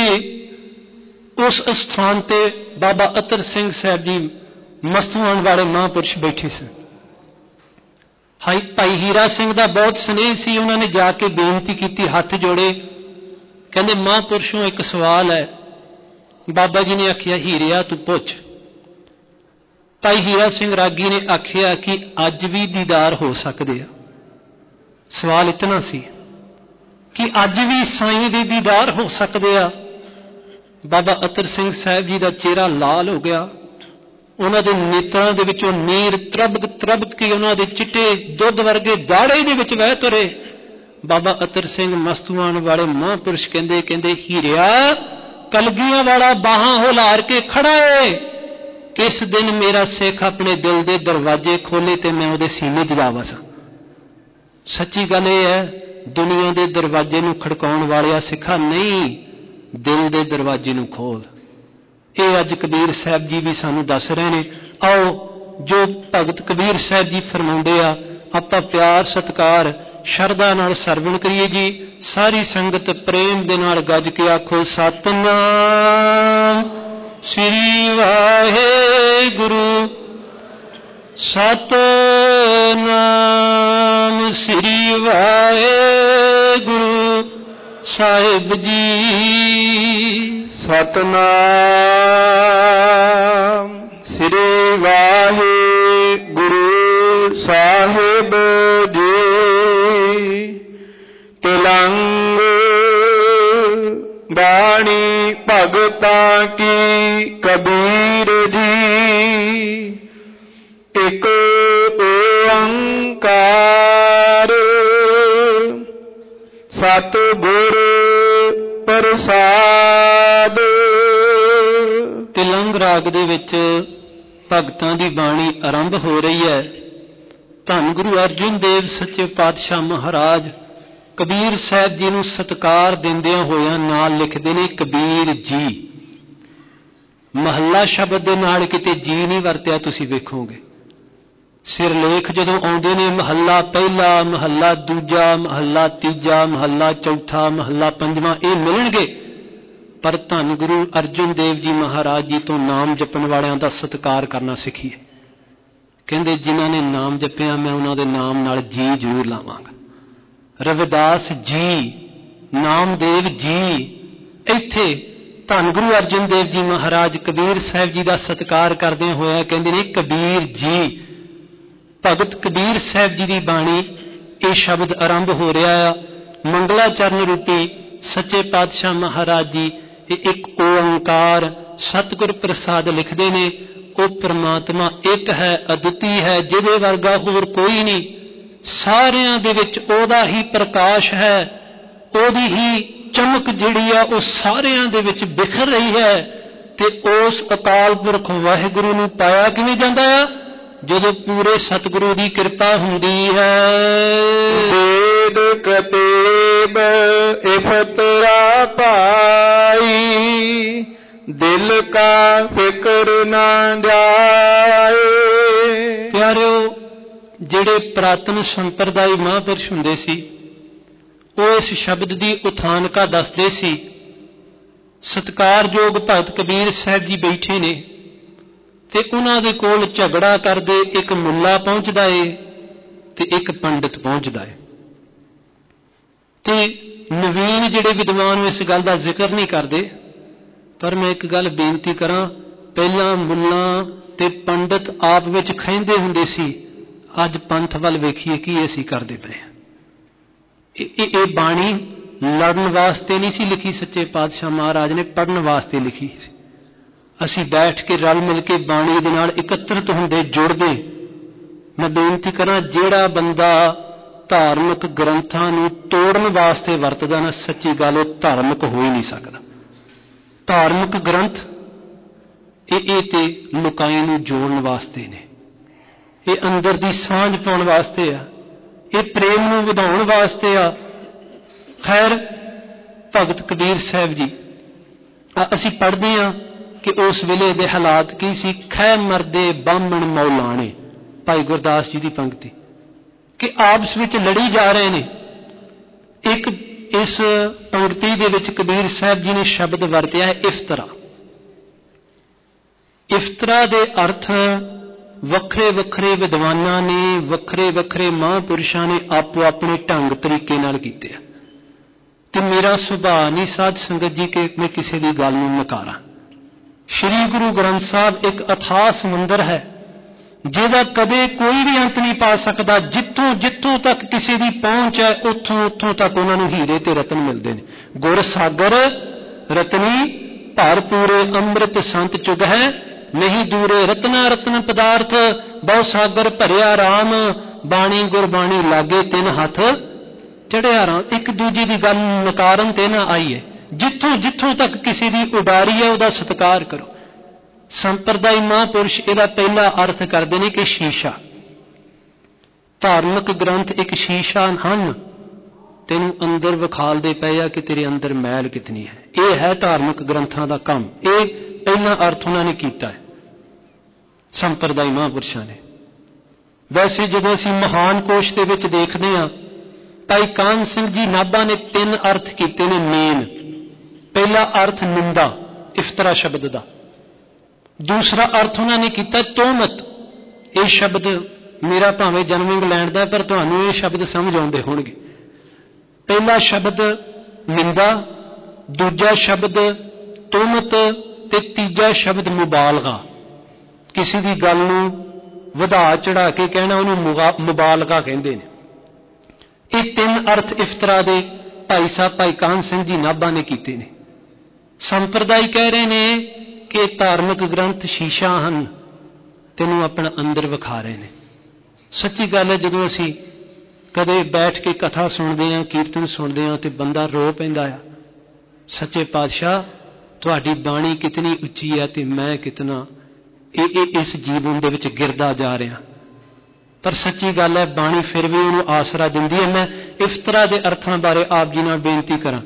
ਉਸ ਸਥਾਨ ਤੇ ਬਾਬਾ ਅਤਰ ਸਿੰਘ ਸਾਹਿਬ ਜੀ ਮਸਤੂਆਣ ਵਾਲੇ ਮਹਾਂਪੁਰਸ਼ ਬੈਠੇ ਸਨ। ਹਾਈ ਭਾਈ ਹੀਰਾ ਸਿੰਘ ਦਾ ਬਹੁਤ ਸਨੇਹ ਸੀ। ਉਹਨਾਂ ਨੇ ਜਾ ਕੇ ਬੇਨਤੀ ਕੀਤੀ, ਹੱਥ ਜੋੜੇ, ਕਹਿੰਦੇ ਮਹਾਂਪੁਰਸ਼ੋਂ ਇੱਕ ਸਵਾਲ ਹੈ। ਬਾਬਾ ਜੀ ਨੇ ਆਖਿਆ ਹੀਰਿਆ ਤੂੰ ਪੁੱਛ। ਭਾਈ ਹੀਰਾ ਸਿੰਘ ਰਾਗੀ ਨੇ ਆਖਿਆ ਕਿ ਅੱਜ ਵੀ ਦੀਦਾਰ ਹੋ ਸਕਦੇ ਆ। ਸਵਾਲ ਇਤਨਾ ਸੀ ਕਿ ਅੱਜ ਵੀ ਸਾਈਂ ਦੇ ਦੀਦਾਰ ਹੋ ਸਕਦੇ ਆ। ਬਾਬਾ ਅਤਰ ਸਿੰਘ ਸਾਹਿਬ ਜੀ ਦਾ ਚਿਹਰਾ ਲਾਲ ਹੋ ਗਿਆ। ਉਹਨਾਂ ਦੇ ਨੇਤਰਾਂ ਦੇ ਵਿੱਚੋਂ ਨੀਰ ਤਰਬਕ ਤਰਬਕ ਕੇ ਉਹਨਾਂ ਦੇ ਚਿੱਟੇ ਦੁੱਧ ਵਰਗੇ ਦਾੜੇ ਦੇ ਵਿੱਚ ਵਹਿ ਤੁਰੇ। ਬਾਬਾ ਅਤਰ ਸਿੰਘ ਮਸਤੂਆਣ ਵਾਲੇ ਮਹਾਂਪੁਰਸ਼ ਕਹਿੰਦੇ ਕਹਿੰਦੇ ਹੀਰਿਆ ਕਲਗੀਆਂ ਵਾਲਾ ਬਾਹਾਂ ਹੁਲਾਰ ਕੇ ਖੜਾ ਏ। ਕਿਸ ਦਿਨ ਮੇਰਾ ਸਿੱਖ ਆਪਣੇ ਦਿਲ ਦੇ ਦਰਵਾਜ਼ੇ ਖੋਲੇ ਤੇ ਮੈਂ ਉਹਦੇ ਸੀਨੇ 'ਚ ਜਾ ਵਸਾਂ। ਸੱਚੀ ਗੱਲ ਇਹ ਹੈ, ਦੁਨੀਆ ਦੇ ਦਰਵਾਜ਼ੇ ਨੂੰ ਖੜਕਾਉਣ ਵਾਲਿਆ ਸਿੱਖਾ ਨਹੀਂ, ਦਿਲ ਦੇ ਦਰਵਾਜ਼ੇ ਨੂੰ ਖੋਲ। ਇਹ ਅੱਜ ਕਬੀਰ ਸਾਹਿਬ ਜੀ ਵੀ ਸਾਨੂੰ ਦੱਸ ਰਹੇ ਨੇ। ਆਓ ਜੋ ਭਗਤ ਕਬੀਰ ਸਾਹਿਬ ਜੀ ਫਰਮਾਉਂਦੇ ਆ ਆਪਾਂ ਪਿਆਰ ਸਤਿਕਾਰ ਸ਼ਰਧਾ ਨਾਲ ਸਰਵਣ ਕਰੀਏ ਜੀ। ਸਾਰੀ ਸੰਗਤ ਪ੍ਰੇਮ ਦੇ ਨਾਲ ਗੱਜ ਕੇ ਆਖੋ ਸਤਿਨਾਮ ਸ੍ਰੀ ਵਾਹਿਗੁਰੂ, ਸਤਿਨਾਮ ਸ੍ਰੀ ਵਾਹਿਗੁਰੂ ਸਾਹਿਬ ਜੀ। ਸਤਿਨਾਮ ਸ੍ਰੀ ਵਾਹਿਗੁਰੂ ਸਾਹਿਬ ਜੀ। ਤਿਲੰਗ ਬਾਣੀ ਭਗਤਾਂ ਕੀ ਕਬੀਰ ਜੀ। ਇੱਕ ਓੰਕਾਰ ਸਤਿਗੁਰ ਪ੍ਰਸਾਦ। ਤਿਲੰਗ ਰਾਗ ਦੇ ਵਿੱਚ ਭਗਤਾਂ ਦੀ ਬਾਣੀ ਆਰੰਭ ਹੋ ਰਹੀ ਹੈ। ਧੰਨ ਗੁਰੂ ਅਰਜਨ ਦੇਵ ਸੱਚੇ ਪਾਤਸ਼ਾਹ ਮਹਾਰਾਜ ਕਬੀਰ ਸਾਹਿਬ ਜੀ ਨੂੰ ਸਤਿਕਾਰ ਦਿੰਦਿਆਂ ਹੋਇਆਂ ਨਾਲ ਲਿਖਦੇ ਨੇ ਕਬੀਰ ਜੀ। ਮਹੱਲਾ ਸ਼ਬਦ ਦੇ ਨਾਲ ਕਿਤੇ ਜੀ ਨਹੀਂ ਵਰਤਿਆ, ਤੁਸੀਂ ਵੇਖੋਗੇ। ਸਿਰਲੇਖ ਜਦੋਂ ਆਉਂਦੇ ਨੇ ਮਹੱਲਾ ਪਹਿਲਾ, ਮਹੱਲਾ ਦੂਜਾ, ਮਹੱਲਾ ਤੀਜਾ, ਮਹੱਲਾ ਚੌਥਾ, ਮਹੱਲਾ ਪੰਜਵਾਂ, ਇਹ ਮਿਲਣਗੇ। ਪਰ ਧੰਨ ਗੁਰੂ ਅਰਜਨ ਦੇਵ ਜੀ ਮਹਾਰਾਜ ਜੀ ਤੋਂ ਨਾਮ ਜਪਣ ਵਾਲਿਆਂ ਦਾ ਸਤਿਕਾਰ ਕਰਨਾ ਸਿੱਖੀਏ। ਕਹਿੰਦੇ ਜਿਨ੍ਹਾਂ ਨੇ ਨਾਮ ਜਪਿਆ ਮੈਂ ਉਹਨਾਂ ਦੇ ਨਾਮ ਨਾਲ ਜੀ ਜ਼ਰੂਰ ਲਾਵਾਂਗਾ। ਰਵਿਦਾਸ ਜੀ, ਨਾਮਦੇਵ ਜੀ। ਇੱਥੇ ਧੰਨ ਗੁਰੂ ਅਰਜਨ ਦੇਵ ਜੀ ਮਹਾਰਾਜ ਕਬੀਰ ਸਾਹਿਬ ਜੀ ਦਾ ਸਤਿਕਾਰ ਕਰਦੇ ਹੋਇਆ ਕਹਿੰਦੇ ਨੇ ਕਬੀਰ ਜੀ। ਭਗਤ ਕਬੀਰ ਸਾਹਿਬ ਜੀ ਦੀ ਬਾਣੀ ਇਹ ਸ਼ਬਦ ਆਰੰਭ ਹੋ ਰਿਹਾ ਆ। ਮੰਗਲਾਚਰਨ ਰੂਪੀ ਸੱਚੇ ਪਾਤਸ਼ਾਹ ਮਹਾਰਾਜ ਜੀ ਇਹ ਇੱਕ ਓੰਕਾਰ ਸਤਿਗੁਰ ਪ੍ਰਸਾਦ ਲਿਖਦੇ ਨੇ। ਉਹ ਪ੍ਰਮਾਤਮਾ ਇੱਕ ਹੈ, ਅਦੁੱਤੀ ਹੈ, ਜਿਹਦੇ ਵਰਗਾ ਹੋਰ ਕੋਈ ਨਹੀਂ। ਸਾਰਿਆਂ ਦੇ ਵਿੱਚ ਉਹਦਾ ਹੀ ਪ੍ਰਕਾਸ਼ ਹੈ, ਉਹਦੀ ਹੀ ਚਮਕ ਜਿਹੜੀ ਆ ਉਹ ਸਾਰਿਆਂ ਦੇ ਵਿੱਚ ਬਿਖਰ ਰਹੀ ਹੈ। ਤੇ ਉਸ ਅਕਾਲ ਪੁਰਖ ਵਾਹਿਗੁਰੂ ਨੂੰ ਪਾਇਆ ਕਿਵੇਂ ਜਾਂਦਾ ਆ? ਜਦੋਂ ਪੂਰੇ ਸਤਿਗੁਰੂ ਦੀ ਕਿਰਪਾ ਹੁੰਦੀ ਹੈ। ਵੇਦ ਕਤੇਬ ਇਫਤਰਾ ਪਾਈ, ਦਿਲ ਕਾ ਫਿਕਰ ਨਾ ਜਾਏ। ਪਿਆਰਿਓ, ਜਿਹੜੇ ਪ੍ਰਾਤਨ ਸੰਪਰਦਾਇ ਮਹਾਂਪੁਰਸ਼ ਹੁੰਦੇ ਸੀ ਉਹ ਇਸ ਸ਼ਬਦ ਦੀ ਉਥਾਨਕਾ ਦੱਸਦੇ ਸੀ। ਸਤਿਕਾਰਯੋਗ ਭਗਤ ਕਬੀਰ ਸਾਹਿਬ ਜੀ ਬੈਠੇ ਨੇ ਤੇ ਉਹਨਾਂ ਦੇ ਕੋਲ ਝਗੜਾ ਕਰਦੇ ਇੱਕ ਮੁੱਲਾ ਪਹੁੰਚਦਾ ਏ ਤੇ ਇੱਕ ਪੰਡਿਤ ਪਹੁੰਚਦਾ ਏ। ਤੇ ਨਵੀਨ ਜਿਹੜੇ ਵਿਦਵਾਨ ਇਸ ਗੱਲ ਦਾ ਜ਼ਿਕਰ ਨਹੀਂ ਕਰਦੇ, ਪਰ ਮੈਂ ਇੱਕ ਗੱਲ ਬੇਨਤੀ ਕਰਾਂ, ਪਹਿਲਾਂ ਮੁੱਲਾਂ ਤੇ ਪੰਡਤ ਆਪ ਵਿੱਚ ਖਹਿੰਦੇ ਹੁੰਦੇ ਸੀ, ਅੱਜ ਪੰਥ ਵੱਲ ਵੇਖੀਏ ਕੀ ਅਸੀਂ ਕਰਦੇ ਪਏ ਹਾਂ। ਇਹ ਇਹ ਬਾਣੀ ਲੜਨ ਵਾਸਤੇ ਨਹੀਂ ਸੀ ਲਿਖੀ, ਸੱਚੇ ਪਾਤਸ਼ਾਹ ਮਹਾਰਾਜ ਨੇ ਪੜ੍ਹਨ ਵਾਸਤੇ ਲਿਖੀ ਸੀ। ਅਸੀਂ ਬੈਠ ਕੇ ਰਲ ਮਿਲ ਕੇ ਬਾਣੀ ਦੇ ਨਾਲ ਇਕੱਤਰਿਤ ਹੁੰਦੇ, ਜੁੜਦੇ। ਮੈਂ ਬੇਨਤੀ ਕਰਾਂ, ਜਿਹੜਾ ਬੰਦਾ ਧਾਰਮਿਕ ਗ੍ਰੰਥਾਂ ਨੂੰ ਤੋੜਨ ਵਾਸਤੇ ਵਰਤਦਾ ਨਾ, ਸੱਚੀ ਗੱਲ ਉਹ ਧਾਰਮਿਕ ਹੋ ਹੀ ਨਹੀਂ ਸਕਦਾ। ਧਾਰਮਿਕ ਗ੍ਰੰਥ ਇਹ ਇਹ ਤੇ ਲੁਕਾਈ ਨੂੰ ਜੋੜਨ ਵਾਸਤੇ ਨੇ, ਇਹ ਅੰਦਰ ਦੀ ਸਾਂਝ ਪਾਉਣ ਵਾਸਤੇ ਆ, ਇਹ ਪ੍ਰੇਮ ਨੂੰ ਵਧਾਉਣ ਵਾਸਤੇ ਆ। ਖੈਰ, ਭਗਤ ਕਬੀਰ ਸਾਹਿਬ ਜੀ, ਅਸੀਂ ਪੜ੍ਹਦੇ ਹਾਂ ਕਿ ਉਸ ਵੇਲੇ ਦੇ ਹਾਲਾਤ ਕੀ ਸੀ। ਖੈ ਮਰਦੇ ਬਾਹਮਣ ਮੌਲਾਣੇ, ਭਾਈ ਗੁਰਦਾਸ ਜੀ ਦੀ ਪੰਕਤੀ, ਕਿ ਆਪਸ ਵਿੱਚ ਲੜੀ ਜਾ ਰਹੇ ਨੇ। ਇੱਕ ਇਸ ਪੰਕਤੀ ਦੇ ਵਿੱਚ ਕਬੀਰ ਸਾਹਿਬ ਜੀ ਨੇ ਸ਼ਬਦ ਵਰਤਿਆ ਹੈ ਇਫਤਰਾ। ਇਫਤਰਾ ਦੇ ਅਰਥ ਵੱਖਰੇ ਵੱਖਰੇ ਵਿਦਵਾਨਾਂ ਨੇ, ਵੱਖਰੇ ਵੱਖਰੇ ਮਹਾਂਪੁਰਸ਼ਾਂ ਨੇ ਆਪੋ ਆਪਣੇ ਢੰਗ ਤਰੀਕੇ ਨਾਲ ਕੀਤੇ ਆ, ਤੇ ਮੇਰਾ ਸੁਭਾਅ ਨਹੀਂ ਸਾਧ ਸੰਗਤ ਜੀ ਕਿ ਮੈਂ ਕਿਸੇ ਦੀ ਗੱਲ ਨੂੰ ਨਕਾਰਾਂ। ਸ਼੍ਰੀ ਗੁਰੂ ਗ੍ਰੰਥ ਸਾਹਿਬ ਇੱਕ ਅਥਾਹ ਸਮੁੰਦਰ ਹੈ, ਜਿਹਦਾ ਕਦੇ ਕੋਈ ਵੀ ਅੰਤ ਨਹੀਂ ਪਾ ਸਕਦਾ। ਜਿੱਥੋਂ ਜਿੱਥੋਂ ਤੱਕ ਕਿਸੇ ਦੀ ਪਹੁੰਚ ਹੈ, ਉੱਥੋਂ ਉੱਥੋਂ ਤੱਕ ਉਹਨਾਂ ਨੂੰ ਹੀਰੇ ਤੇ ਰਤਨ ਮਿਲਦੇ ਨੇ। ਗੁਰ ਸਾਗਰ ਰਤਨੀ ਭਰਪੂਰੇ, ਅੰਮ੍ਰਿਤ ਸੰਤ ਚੁਗ ਹੈ ਨਹੀਂ ਦੂਰੇ। ਰਤਨਾ ਰਤਨ ਪਦਾਰਥ ਬਹੁ ਸਾਗਰ ਭਰਿਆ ਰਾਮ, ਬਾਣੀ ਗੁਰਬਾਣੀ ਲਾਗੇ ਤਿੰਨ ਹੱਥ ਚੜਿਆ ਰਾਮ। ਇੱਕ ਦੂਜੇ ਦੀ ਗੱਲ ਨਕਾਰਨ ਤੇ ਨਾ ਆਈਏ। ਜਿੱਥੋਂ ਜਿੱਥੋਂ ਤੱਕ ਕਿਸੇ ਦੀ ਉਡਾਰੀ ਹੈ ਉਹਦਾ ਸਤਿਕਾਰ ਕਰੋ। ਸੰਪਰਦਾਇ ਮਹਾਂਪੁਰਸ਼ ਇਹਦਾ ਪਹਿਲਾ ਅਰਥ ਕਰਦੇ ਨੇ ਕਿ ਸ਼ੀਸ਼ਾ। ਧਾਰਮਿਕ ਗ੍ਰੰਥ ਇੱਕ ਸ਼ੀਸ਼ਾ ਹਨ, ਤੈਨੂੰ ਅੰਦਰ ਵਿਖਾਲਦੇ ਪਏ ਆ ਕਿ ਤੇਰੇ ਅੰਦਰ ਮੈਲ ਕਿਤਨੀ ਹੈ। ਇਹ ਹੈ ਧਾਰਮਿਕ ਗ੍ਰੰਥਾਂ ਦਾ ਕੰਮ। ਇਹ ਪਹਿਲਾ ਅਰਥ ਉਹਨਾਂ ਨੇ ਕੀਤਾ ਹੈ ਸੰਪਰਦਾਇ ਮਹਾਂਪੁਰਸ਼ਾਂ ਨੇ। ਵੈਸੇ ਜਦੋਂ ਅਸੀਂ ਮਹਾਨ ਕੋਸ਼ ਦੇ ਵਿੱਚ ਦੇਖਦੇ ਹਾਂ, ਭਾਈ ਕਾਹਨ ਸਿੰਘ ਜੀ ਨਾਭਾ ਨੇ ਤਿੰਨ ਅਰਥ ਕੀਤੇ ਨੇ ਮੇਨ। ਪਹਿਲਾ ਅਰਥ ਨਿੰਦਾ, ਇਫਤਰਾ ਸ਼ਬਦ ਦਾ। ਦੂਸਰਾ ਅਰਥ ਉਹਨਾਂ ਨੇ ਕੀਤਾ ਤੋਹਮਤ। ਇਹ ਸ਼ਬਦ ਮੇਰਾ ਭਾਵੇਂ ਜਨਮ ਇੰਗਲੈਂਡ ਦਾ, ਪਰ ਤੁਹਾਨੂੰ ਇਹ ਸ਼ਬਦ ਸਮਝ ਆਉਂਦੇ ਹੋਣਗੇ। ਪਹਿਲਾ ਸ਼ਬਦ ਨਿੰਦਾ, ਦੂਜਾ ਸ਼ਬਦ ਤੋਹਮਤ, ਤੇ ਤੀਜਾ ਸ਼ਬਦ ਮੁਬਾਲਗਾ। ਕਿਸੇ ਦੀ ਗੱਲ ਨੂੰ ਵਧਾ ਚੜਾ ਕੇ ਕਹਿਣਾ, ਉਹਨੂੰ ਮੁਬਾਲਗਾ ਕਹਿੰਦੇ ਨੇ। ਇਹ ਤਿੰਨ ਅਰਥ ਇਫਤਰਾ ਦੇ ਭਾਈ ਸਾਹਿਬ ਭਾਈ ਕਾਹਨ ਸਿੰਘ ਜੀ ਨਾਭਾ ਨੇ ਕੀਤੇ ਨੇ। ਸੰਪਰਦਾਇ ਕਹਿ ਰਹੇ ਨੇ ਕਿ ਧਾਰਮਿਕ ਗ੍ਰੰਥ ਸ਼ੀਸ਼ਾ ਹਨ, ਤੈਨੂੰ ਆਪਣਾ ਅੰਦਰ ਵਿਖਾ ਰਹੇ ਨੇ। ਸੱਚੀ ਗੱਲ ਹੈ, ਜਦੋਂ ਅਸੀਂ ਕਦੇ ਬੈਠ ਕੇ ਕਥਾ ਸੁਣਦੇ ਹਾਂ, ਕੀਰਤਨ ਸੁਣਦੇ ਹਾਂ, ਤੇ ਬੰਦਾ ਰੋ ਪੈਂਦਾ ਆ, ਸੱਚੇ ਪਾਤਸ਼ਾਹ ਤੁਹਾਡੀ ਬਾਣੀ ਕਿਤਨੀ ਉੱਚੀ ਹੈ ਤੇ ਮੈਂ ਕਿਤਨਾ ਇਹ ਇਹ ਇਸ ਜੀਵਨ ਦੇ ਵਿੱਚ ਗਿਰਦਾ ਜਾ ਰਿਹਾ। ਪਰ ਸੱਚੀ ਗੱਲ ਹੈ, ਬਾਣੀ ਫਿਰ ਵੀ ਉਹਨੂੰ ਆਸਰਾ ਦਿੰਦੀ ਹੈ। ਮੈਂ ਇਫਤਰਾ ਦੇ ਅਰਥਾਂ ਬਾਰੇ ਆਪ ਜੀ ਨਾਲ ਬੇਨਤੀ ਕਰਾਂ।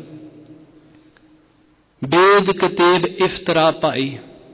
ਬੇਦ ਕਤੇਬ ਇਫਤਰਾ ਭਾਈ।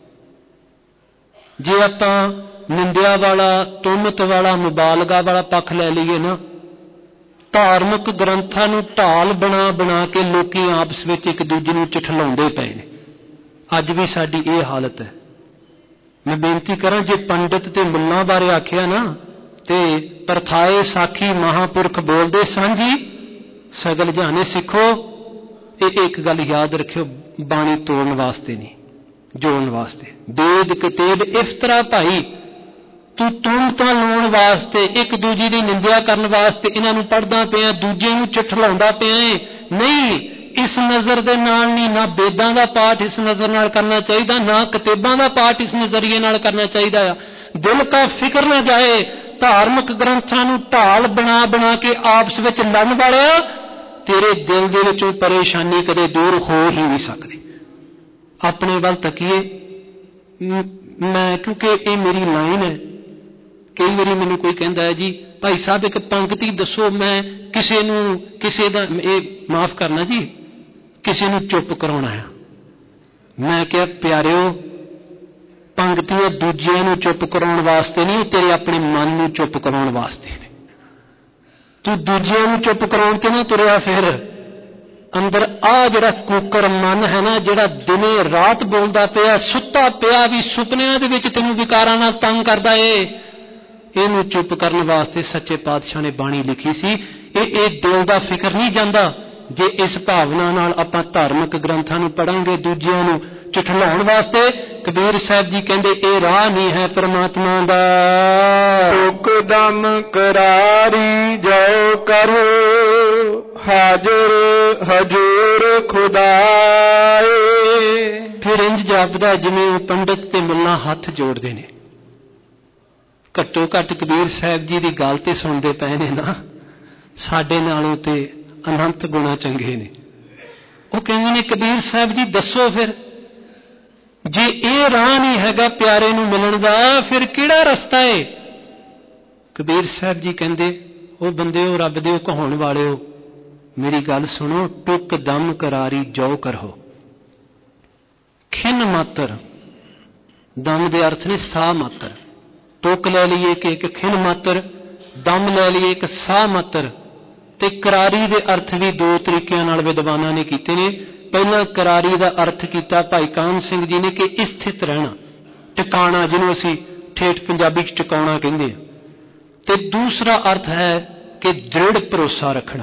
ਜੇ ਆਪਾਂ ਨਿੰਦਿਆ ਵਾਲਾ, ਤੁਹਮਤ ਵਾਲਾ, ਮੁਬਾਲਗਾ ਵਾਲਾ ਪੱਖ ਲੈ ਲਈਏ ਨਾ, ਧਾਰਮਿਕ ਗ੍ਰੰਥਾਂ ਨੂੰ ਢਾਲ ਬਣਾ ਬਣਾ ਕੇ ਲੋਕੀ ਆਪਸ ਵਿੱਚ ਇੱਕ ਦੂਜੇ ਨੂੰ ਝਠਲਾਉਂਦੇ ਪਏ ਨੇ। ਅੱਜ ਵੀ ਸਾਡੀ ਇਹ ਹਾਲਤ ਹੈ। ਮੈਂ ਬੇਨਤੀ ਕਰਾਂ, ਜੇ ਪੰਡਿਤ ਤੇ ਮੁੱਲਾਂ ਬਾਰੇ ਆਖਿਆ ਨਾ, ਤੇ ਪਰਥਾਏ ਸਾਖੀ ਮਹਾਂਪੁਰਖ ਬੋਲਦੇ ਸਾਂਝੀ ਸਗਲ ਜਹਾਨੇ ਸਿੱਖੋ। ਇਹ ਇੱਕ ਗੱਲ ਯਾਦ ਰੱਖਿਓ, ਬਾਣੀ ਤੋੜਨ ਵਾਸਤੇ ਨਹੀਂ, ਜੋੜਨ ਵਾਸਤੇ। ਬੇਦ ਕਤੇਬ ਇਫਤਰਾ ਭਾਈ, ਤੂੰ ਤੁਹਮਤਾਂ ਲਾਉਣ ਵਾਸਤੇ, ਇੱਕ ਦੂਜੇ ਦੀ ਨਿੰਦਿਆ ਕਰਨ ਵਾਸਤੇ ਇਹਨਾਂ ਨੂੰ ਪੜ੍ਹਦਾ ਪਿਆ, ਦੂਜੇ ਨੂੰ ਝਠਲਾਉਂਦਾ ਪਿਆ। ਨਹੀਂ, ਇਸ ਨਜ਼ਰ ਦੇ ਨਾਲ ਨਹੀਂ, ਨਾ ਬੇਦਾਂ ਦਾ ਪਾਠ ਇਸ ਨਜ਼ਰ ਨਾਲ ਕਰਨਾ ਚਾਹੀਦਾ, ਨਾ ਕਿਤਾਬਾਂ ਦਾ ਪਾਠ ਇਸ ਨਜ਼ਰੀਏ ਨਾਲ ਕਰਨਾ ਚਾਹੀਦਾ ਆ। ਦਿਲ ਕਾ ਫਿਕਰ ਨਾ ਜਾਏ। ਧਾਰਮਿਕ ਗ੍ਰੰਥਾਂ ਨੂੰ ਢਾਲ ਬਣਾ ਬਣਾ ਕੇ ਆਪਸ ਵਿੱਚ ਲੜਨ ਵਾਲਿਆ, ਤੇਰੇ ਦਿਲ ਦੇ ਵਿੱਚੋਂ ਪਰੇਸ਼ਾਨੀ ਕਦੇ ਦੂਰ ਹੋ ਹੀ ਨਹੀਂ ਸਕਦੀ। ਆਪਣੇ ਵੱਲ ਤੱਕੀਏ। ਮੈਂ ਕਿਉਂਕਿ ਇਹ ਮੇਰੀ ਲਾਈਨ ਹੈ। ਕਈ ਵਾਰੀ ਮੈਨੂੰ ਕੋਈ ਕਹਿੰਦਾ ਹੈ, ਜੀ ਭਾਈ ਸਾਹਿਬ ਇੱਕ ਪੰਕਤੀ ਦੱਸੋ, ਮੈਂ ਕਿਸੇ ਨੂੰ ਕਿਸੇ ਦਾ, ਇਹ ਮਾਫ ਕਰਨਾ ਜੀ, ਕਿਸੇ ਨੂੰ ਚੁੱਪ ਕਰਾਉਣਾ ਹੈ। ਮੈਂ ਕਿਹਾ ਪਿਆਰਿਓ, ਪੰਕਤੀਆਂ ਦੂਜਿਆਂ ਨੂੰ ਚੁੱਪ ਕਰਾਉਣ ਵਾਸਤੇ ਨਹੀਂ, ਤੇਰੇ ਆਪਣੇ ਮਨ ਨੂੰ ਚੁੱਪ ਕਰਾਉਣ ਵਾਸਤੇ ਨੇ। ਤੂੰ ਦੂਜਿਆਂ ਨੂੰ ਚੁੱਪ ਕਰਾਉਣ ਤੇ ਨਾ ਤੁਰਿਆ ਫਿਰ। ਅੰਦਰ ਆ ਜਿਹੜਾ ਕੁੱਕਰ ਮਨ ਹੈ ਨਾ, ਜਿਹੜਾ ਦਿਨੇ ਰਾਤ ਬੋਲਦਾ ਪਿਆ, ਸੁੱਤਾ ਪਿਆ ਵੀ ਸੁਪਨਿਆਂ ਦੇ ਵਿੱਚ ਤੈਨੂੰ ਵਿਕਾਰਾਂ ਨਾਲ ਤੰਗ ਕਰਦਾ ਏ, ਇਹਨੂੰ ਚੁੱਪ ਕਰਨ ਵਾਸਤੇ ਸੱਚੇ ਪਾਤਸ਼ਾਹ ਨੇ ਬਾਣੀ ਲਿਖੀ ਸੀ। ਇਹ ਇਹ ਦਿਲ ਦਾ ਫਿਕਰ ਨਹੀਂ ਜਾਂਦਾ, ਜੇ ਇਸ ਭਾਵਨਾ ਨਾਲ ਆਪਾਂ ਧਾਰਮਿਕ ਗ੍ਰੰਥਾਂ ਨੂੰ ਪੜਾਂਗੇ ਦੂਜਿਆਂ ਨੂੰ ਝੁਠਲਾਉਣ ਵਾਸਤੇ, ਕਬੀਰ ਸਾਹਿਬ ਜੀ ਕਹਿੰਦੇ ਇਹ ਰਾਹ ਨਹੀਂ ਹੈ ਪਰਮਾਤਮਾ ਦਾ। ਹੁਕਦਮ ਕਰਾਰੀ ਜੋ ਕਰੋ ਹਾਜ਼ਰ ਹਜੂਰ ਖੁਦਾਏ। ਫਿਰ ਇੰਜ ਜਾਪਦਾ ਜਿਵੇਂ ਉਹ ਪੰਡਤ ਤੇ ਮੁੱਲਾ ਹੱਥ ਜੋੜਦੇ ਨੇ। ਘੱਟੋ ਘੱਟ ਕਬੀਰ ਸਾਹਿਬ ਜੀ ਦੀ ਗੱਲ ਤੇ ਸੁਣਦੇ ਪਏ ਨੇ ਨਾ, ਸਾਡੇ ਨਾਲੋਂ ਤੇ ਅਨੰਤ ਗੁਣਾ ਚੰਗੇ ਨੇ। ਉਹ ਕਹਿੰਦੇ ਨੇ ਕਬੀਰ ਸਾਹਿਬ ਜੀ ਦੱਸੋ ਫਿਰ, ਜੇ ਇਹ ਰਾਹ ਨਹੀਂ ਹੈਗਾ ਪਿਆਰੇ ਨੂੰ ਮਿਲਣ ਦਾ, ਫਿਰ ਕਿਹੜਾ ਰਸਤਾ ਏ? ਕਬੀਰ ਸਾਹਿਬ ਜੀ ਕਹਿੰਦੇ ਉਹ ਬੰਦਿਓ, ਰੱਬ ਦੇ ਕਹਾਉਣ ਵਾਲਿਓ, ਮੇਰੀ ਗੱਲ ਸੁਣੋ। ਟੁਕ ਦਮ ਕਰਾਰੀ ਜੋ ਕਰੋ। ਖਿੰਨ ਮਾਤਰ, ਦਮ ਦੇ ਅਰਥ ਨੇ ਸਾਹ ਮਾਤਰ। ਟੁਕ ਲੈ ਲਈਏ ਕਿ ਇੱਕ ਖਿੰਨ ਮਾਤਰ, ਦਮ ਲੈ ਲਈਏ ਇੱਕ ਸਾਹ ਮਾਤਰ। ਤੇ ਕਰਾਰੀ ਦੇ ਅਰਥ ਵੀ ਦੋ ਤਰੀਕਿਆਂ ਨਾਲ ਵਿਦਵਾਨਾਂ ਨੇ ਕੀਤੇ ਨੇ। ਪਹਿਲਾਂ ਕਰਾਰੀ ਦਾ ਅਰਥ ਕੀਤਾ ਭਾਈ ਕਾਹਨ ਸਿੰਘ ਜੀ ਨੇ ਕਿ ਸਥਿਤ ਰਹਿਣਾ, ਟਿਕਾਣਾ, ਜਿਹਨੂੰ ਅਸੀਂ ਠੇਠ ਪੰਜਾਬੀ ਚ ਟਿਕਾਉਣਾ ਕਹਿੰਦੇ ਆ। ਤੇ ਦੂਸਰਾ ਅਰਥ ਹੈ ਕਿ ਦ੍ਰਿੜ ਭਰੋਸਾ ਰੱਖਣਾ।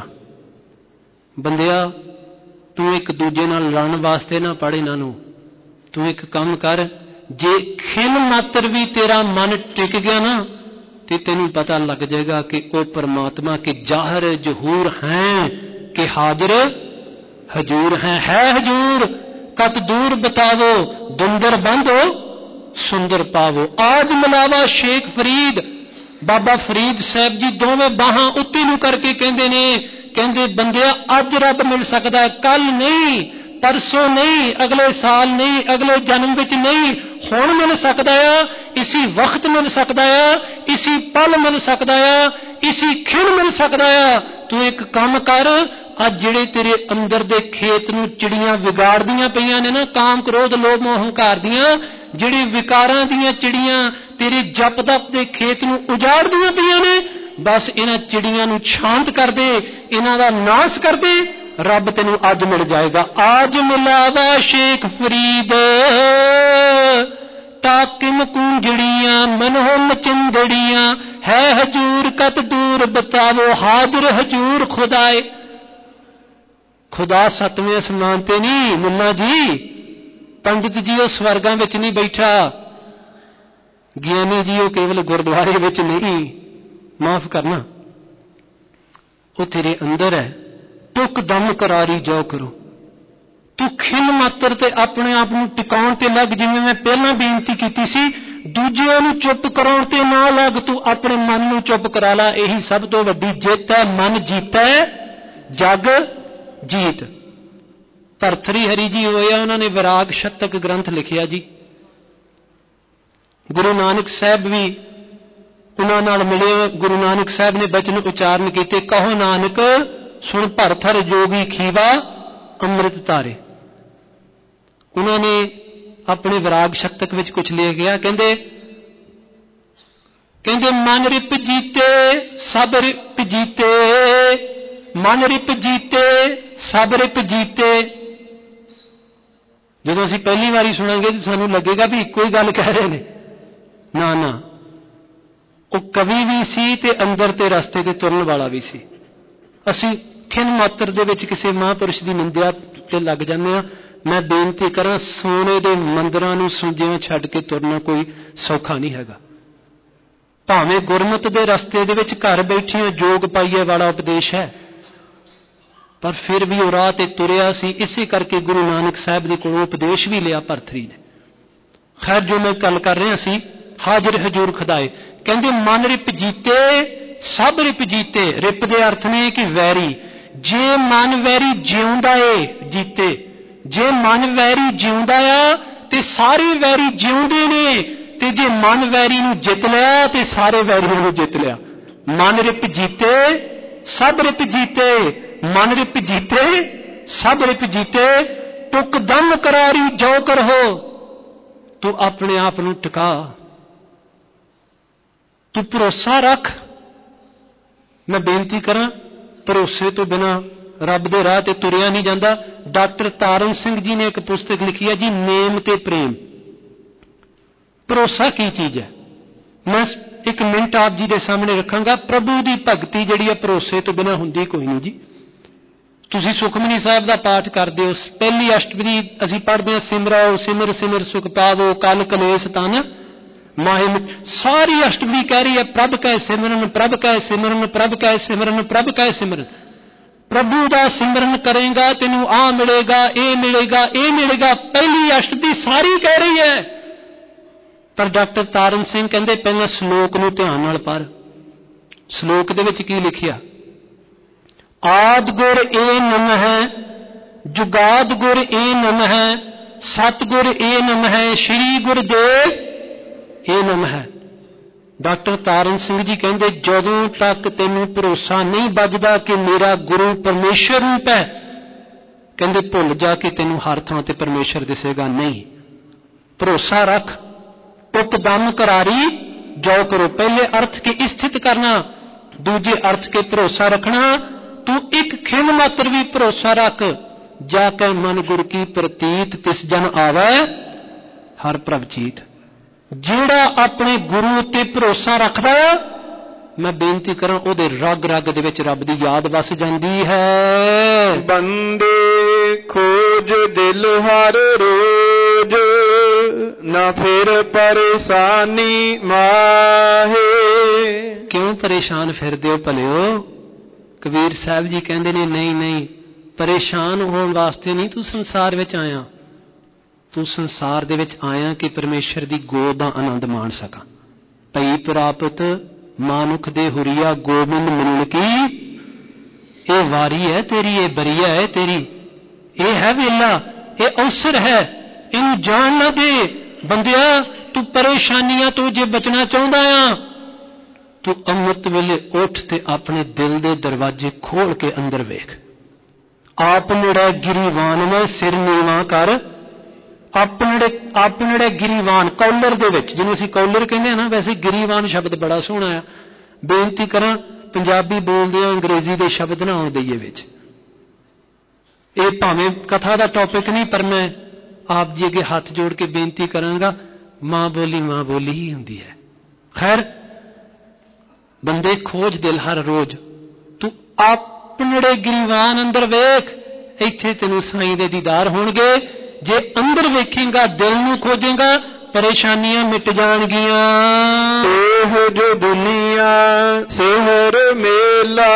ਬੰਦਿਆ, ਤੂੰ ਇੱਕ ਦੂਜੇ ਨਾਲ ਲੜਨ ਵਾਸਤੇ ਨਾ ਪੜ੍ਹ ਇਹਨਾਂ ਨੂੰ। ਤੂੰ ਇੱਕ ਕੰਮ ਕਰ, ਜੇ ਖਿਲ ਮਾਤਰ ਵੀ ਤੇਰਾ ਮਨ ਟਿਕ ਗਿਆ ਨਾ, ਤੇ ਤੈਨੂੰ ਪਤਾ ਲੱਗ ਜਾਏਗਾ ਕਿ ਉਹ परमात्मा के जाहिर जहूर हैं कि हाजिर हजूर हैं। है हजूर कत दूर बतावो, दुंदर बंदो सुंदर पावो। आज मिलावा शेख फरीद, बाबा फरीद साहब जी दोवें बाहां उत्ती नूं करके कहंदे ने, कहंदे बंदिया अज रब मिल सकदा, कल नहीं, परसों नहीं, अगले साल नहीं, अगले जन्म विच नहीं, हुण मिल सकदा है, इसी वक्त मिल सकदा है, इसी पल मिल सकदा है, इसी खिण मिल सकदा है। तू एक काम कर, अज जिहड़े तेरे अंदर दे खेत नूं चिड़ियां विगाड़दियां पईयां ने ना, काम क्रोध लोभ मोह हंकार दियां, जिहड़ी विकारां दियां चिड़ियां तेरे जप तप दे खेत नूं उजाड़दियां पईयां ने, बस इन्हां चिड़ियां नूं शांत कर दे, इन्हां दा नाश कर दे, रब तेनू अज मिल जाएगा। आज मिलावा शेख फरीद ताकिम कुंजड़ियां मनोहम चिंदड़ियां, है हजूर कत दूर बतावो, हाजिर हजूर खुदाए। खुदा सतवें आसमान ते नहीं मुन्ना जी, पंडित जी वो स्वर्गां विच नहीं बैठा, ज्ञानी जी वो केवल गुरुद्वारे विच नहीं, माफ करना, वो तेरे अंदर है। टुक दम करारी जो करो। तू खिल मात्र ते अपने आप नूं टिकाउण ते लग, जिवें मैं पहला बेनती कीती सी, दूजिआं नूं चुप कराउण ते ना लग, तू अपने मन नूं चुप करा ला। यही सब तो वड्डी जित है। मन जीता है, जग जीत। भरथरी हरि जी होए, उन्होंने विराग शतक ग्रंथ लिखिया जी। गुरु नानक साहब भी उन्हां नाल मिले, गुरु नानक साहब ने बचन उचारण कीते, कहो नानक सुन भरथर जोगी खीवा अमृत तारे। उन्होंने अपने विराग शतक विच कुछ लिख गया, कहंदे कहंदे मन रिप जीते सब रिप जीते, मन रिप जीते सब रिप जीते। जदों असीं पहली बारी सुनांगे तो सानूं लगेगा भी इक्को ही गल कह रहे ने। ना ना, वो कवि भी सी ते अंदर ते रस्ते ते तुरन वाला भी सी। असीं खिन मात्र दे विच किसी महापुरुष की निंदिया ते लग जाने। मैं बेनती करा, सोने दे मंदिरां नूं सुंजियां छड्ड के तुरना कोई सौखा नहीं हैगा। भावें गुरमत दे रस्ते दे विच घर बैठियां जोग पाइए वाला उपदेश है, पर फिर भी वो राह ते तुरिया सी। इसे करके गुरु नानक साहब दे कोलों उपदेश भी लिया भरथरी ने। खैर, जो मैं गल कर रहा सी, हाजिर हजूर खुदाए। कहंदे मन रिप जीते सब रिप जीते। रिप दे अर्थ ने कि वैरी। जे मन वैरी जिउंदा है जीते, जे मन वैरी जिउंदा आ ते सारे वैरी जिउंदे ने, ते जे मन वैरी नूं जित लिया ते सारे वैरियां नूं जित लिया। मन रिप जीते सब रिप जीते, मन रिप जीते सब रिप जीते। टुक दम करारी जो कर हो, तू अपने आप नूं टिका, तू भरोसा रख। मैं बेनती करा, भरोसे तो बिना रब दे राह ते तुरिया नहीं जाता। डॉक्टर तारण सिंह जी ने एक पुस्तक लिखी है जी, नेम ते प्रेम। भरोसा की चीज है, मैं एक मिनट आप जी के सामने रखांगा। प्रभु की भगती जिहड़ी है भरोसे तो बिना हुंदी कोई नहीं जी। ਤੁਸੀਂ ਸੁਖਮਨੀ ਸਾਹਿਬ ਦਾ ਪਾਠ ਕਰਦੇ ਹੋ, ਪਹਿਲੀ ਅਸ਼ਟਪਦੀ ਅਸੀਂ ਪੜ੍ਹਦੇ ਹਾਂ, ਸਿਮਰੋ ਸਿਮਰ ਸਿਮਰ ਸੁਖ ਪਾਵੋ ਕਲ ਕਲੇਸ਼ ਤਨ ਮਾਹਿ। ਸਾਰੀ ਅਸ਼ਟਪਦੀ ਕਹਿ ਰਹੀ ਹੈ ਪ੍ਰਭ ਕੈ ਸਿਮਰਨ, ਪ੍ਰਭ ਕੈ ਸਿਮਰਨ, ਪ੍ਰਭ ਕੈ ਸਿਮਰਨ, ਪ੍ਰਭ ਕੈ ਸਿਮਰਨ। ਪ੍ਰਭੂ ਦਾ ਸਿਮਰਨ ਕਰੇਗਾ ਤੈਨੂੰ ਆ ਮਿਲੇਗਾ, ਇਹ ਮਿਲੇਗਾ, ਇਹ ਮਿਲੇਗਾ। ਪਹਿਲੀ ਅਸ਼ਟਪਦੀ ਸਾਰੀ ਕਹਿ ਰਹੀ ਹੈ। ਪਰ ਡਾਕਟਰ ਤਾਰਨ ਸਿੰਘ ਕਹਿੰਦੇ ਪਹਿਲਾਂ ਸ਼ਲੋਕ ਨੂੰ ਧਿਆਨ ਨਾਲ ਪੜ੍ਹ। ਸ਼ਲੋਕ ਦੇ ਵਿੱਚ ਕੀ ਲਿਖਿਆ? ਆਦ ਗੁਰ ਏ ਨਮ ਹੈ, ਜੁਗਾਦ ਗੁਰ ਏ ਨਮ ਹੈ, ਸਤਿਗੁਰ ਏ ਨਮ ਹੈ, ਸ਼੍ਰੀ ਗੁਰਦੇਵ ਏ ਨਮ ਹੈ। ਡਾਕਟਰ ਤਾਰਨ ਸਿੰਘ ਜੀ ਕਹਿੰਦੇ ਜਦੋਂ ਤੱਕ ਤੈਨੂੰ ਭਰੋਸਾ ਨਹੀਂ ਵੱਜਦਾ ਕਿ ਮੇਰਾ ਗੁਰੂ ਪਰਮੇਸ਼ਰ ਰੂਪ ਹੈ, ਕਹਿੰਦੇ ਭੁੱਲ ਜਾ ਕਿ ਤੈਨੂੰ ਹਰ ਥਾਂ ਤੇ ਪਰਮੇਸ਼ਰ ਦਿਸੇਗਾ ਨਹੀਂ। ਭਰੋਸਾ ਰੱਖ। ਟੁਕ ਦਮ ਕਰਾਰੀ ਜੋ ਕਰੋ। ਪਹਿਲੇ ਅਰਥ ਕੇ ਸਥਿਤ ਕਰਨਾ, ਦੂਜੇ ਅਰਥ ਕੇ ਭਰੋਸਾ ਰੱਖਣਾ। ਤੂੰ ਇੱਕ ਖਿਣ ਮਾਤਰ ਵੀ ਭਰੋਸਾ ਰੱਖ। ਜਾ ਕੇ ਮਨ ਗੁਰ ਕੀ ਪ੍ਰਤੀਤ ਤਿਸ ਜਨ ਆਵੈ ਹਰ ਪ੍ਰਭ ਜੀਤ। ਜਿਹੜਾ ਆਪਣੇ ਗੁਰੂ ਉੱਤੇ ਭਰੋਸਾ ਰੱਖਦਾ, ਮੈਂ ਬੇਨਤੀ ਕਰਾਂ ਉਹਦੇ ਰਗ ਰਗ ਦੇ ਵਿੱਚ ਰੱਬ ਦੀ ਯਾਦ ਵਸ ਜਾਂਦੀ ਹੈ। ਬੰਦੇ ਖੋਜ ਦਿਲ ਹਰ ਰੋਜ, ਨਾ ਫਿਰ ਪਰੇਸ਼ਾਨੀ ਮਾਹੇ। ਕਿਉਂ ਪਰੇਸ਼ਾਨ ਫਿਰਦੇ ਹੋ ਭਲਿਓ? ਕਬੀਰ ਸਾਹਿਬ ਜੀ ਕਹਿੰਦੇ ਨੇ ਨਹੀਂ ਨਹੀਂ, ਪਰੇਸ਼ਾਨ ਹੋਣ ਵਾਸਤੇ ਨਹੀਂ ਤੂੰ ਸੰਸਾਰ ਵਿੱਚ ਆਇਆ। ਤੂੰ ਸੰਸਾਰ ਦੇ ਵਿੱਚ ਆਇਆ ਕਿ ਪਰਮੇਸ਼ਰ ਦੀ ਗੋਦ ਦਾ ਆਨੰਦ ਮਾਣ ਸਕਾਂ। ਭਈ ਪ੍ਰਾਪਤ ਮਾਨੁਖ ਦੇ ਹੁਰੀਆ ਗੋਬਿੰਦ ਮਿਲਣ ਕੀ, ਇਹ ਵਾਰੀ ਹੈ ਤੇਰੀ, ਇਹ ਬਰੀਆ ਹੈ ਤੇਰੀ, ਇਹ ਹੈ ਵੇਲਾ, ਇਹ ਅਵਸਰ ਹੈ, ਇਹਨੂੰ ਜਾਣ ਨਾ ਦੇ। ਬੰਦਿਆ ਤੂੰ ਪਰੇਸ਼ਾਨੀਆਂ ਤੋਂ ਜੇ ਬਚਣਾ ਚਾਹੁੰਦਾ ਆ, ਤੂੰ ਅੰਮ੍ਰਿਤ ਵੇਲੇ ਉੱਠ ਤੇ ਆਪਣੇ ਦਿਲ ਦੇ ਦਰਵਾਜ਼ੇ ਖੋਲ ਕੇ ਅੰਦਰ ਵੇਖ। ਆਪ ਨੇੜੇ ਗਿਰੀਵਾਨ ਮੈਂ ਸਿਰ ਨੀਵਾਂ ਕਰ। ਆਪਣੇ ਆਪਣੇ ਗਿਰੀਵਾਨ ਕੌਲਰ ਦੇ ਵਿੱਚ, ਜਿਹਨੂੰ ਅਸੀਂ ਕੌਲਰ ਕਹਿੰਦੇ ਹਾਂ ਨਾ, ਵੈਸੇ ਗਿਰੀਵਾਨ ਸ਼ਬਦ ਬੜਾ ਸੋਹਣਾ ਆ। ਬੇਨਤੀ ਕਰਾਂ ਪੰਜਾਬੀ ਬੋਲਦੇ ਆ, ਅੰਗਰੇਜ਼ੀ ਦੇ ਸ਼ਬਦ ਨਾ ਆਉਣ ਦਈਏ ਵਿੱਚ। ਇਹ ਭਾਵੇਂ ਕਥਾ ਦਾ ਟੌਪਿਕ ਨਹੀਂ, ਪਰ ਮੈਂ ਆਪ ਜੀ ਅੱਗੇ ਹੱਥ ਜੋੜ ਕੇ ਬੇਨਤੀ ਕਰਾਂਗਾ, ਮਾਂ ਬੋਲੀ ਮਾਂ ਬੋਲੀ ਹੀ ਹੁੰਦੀ ਹੈ। ਖੈਰ ਬੰਦੇ ਖੋਜ ਦਿਲ ਹਰ ਰੋਜ਼। ਤੂੰ ਆਪਣੇ ਗਿਰੀਵਾਨ ਅੰਦਰ ਵੇਖ, ਇੱਥੇ ਤੈਨੂੰ ਸਾਈਂ ਦੇ ਦੀਦਾਰ ਹੋਣਗੇ। ਜੇ ਅੰਦਰ ਵੇਖੇਗਾ, ਦਿਲ ਨੂੰ ਖੋਜੇਗਾ, ਪਰੇਸ਼ਾਨੀਆਂ ਮਿਟ ਜਾਣਗੀਆਂ। ਇਹ ਜੋ ਦੁਨੀਆ ਸਿਹਰ ਮੇਲਾ,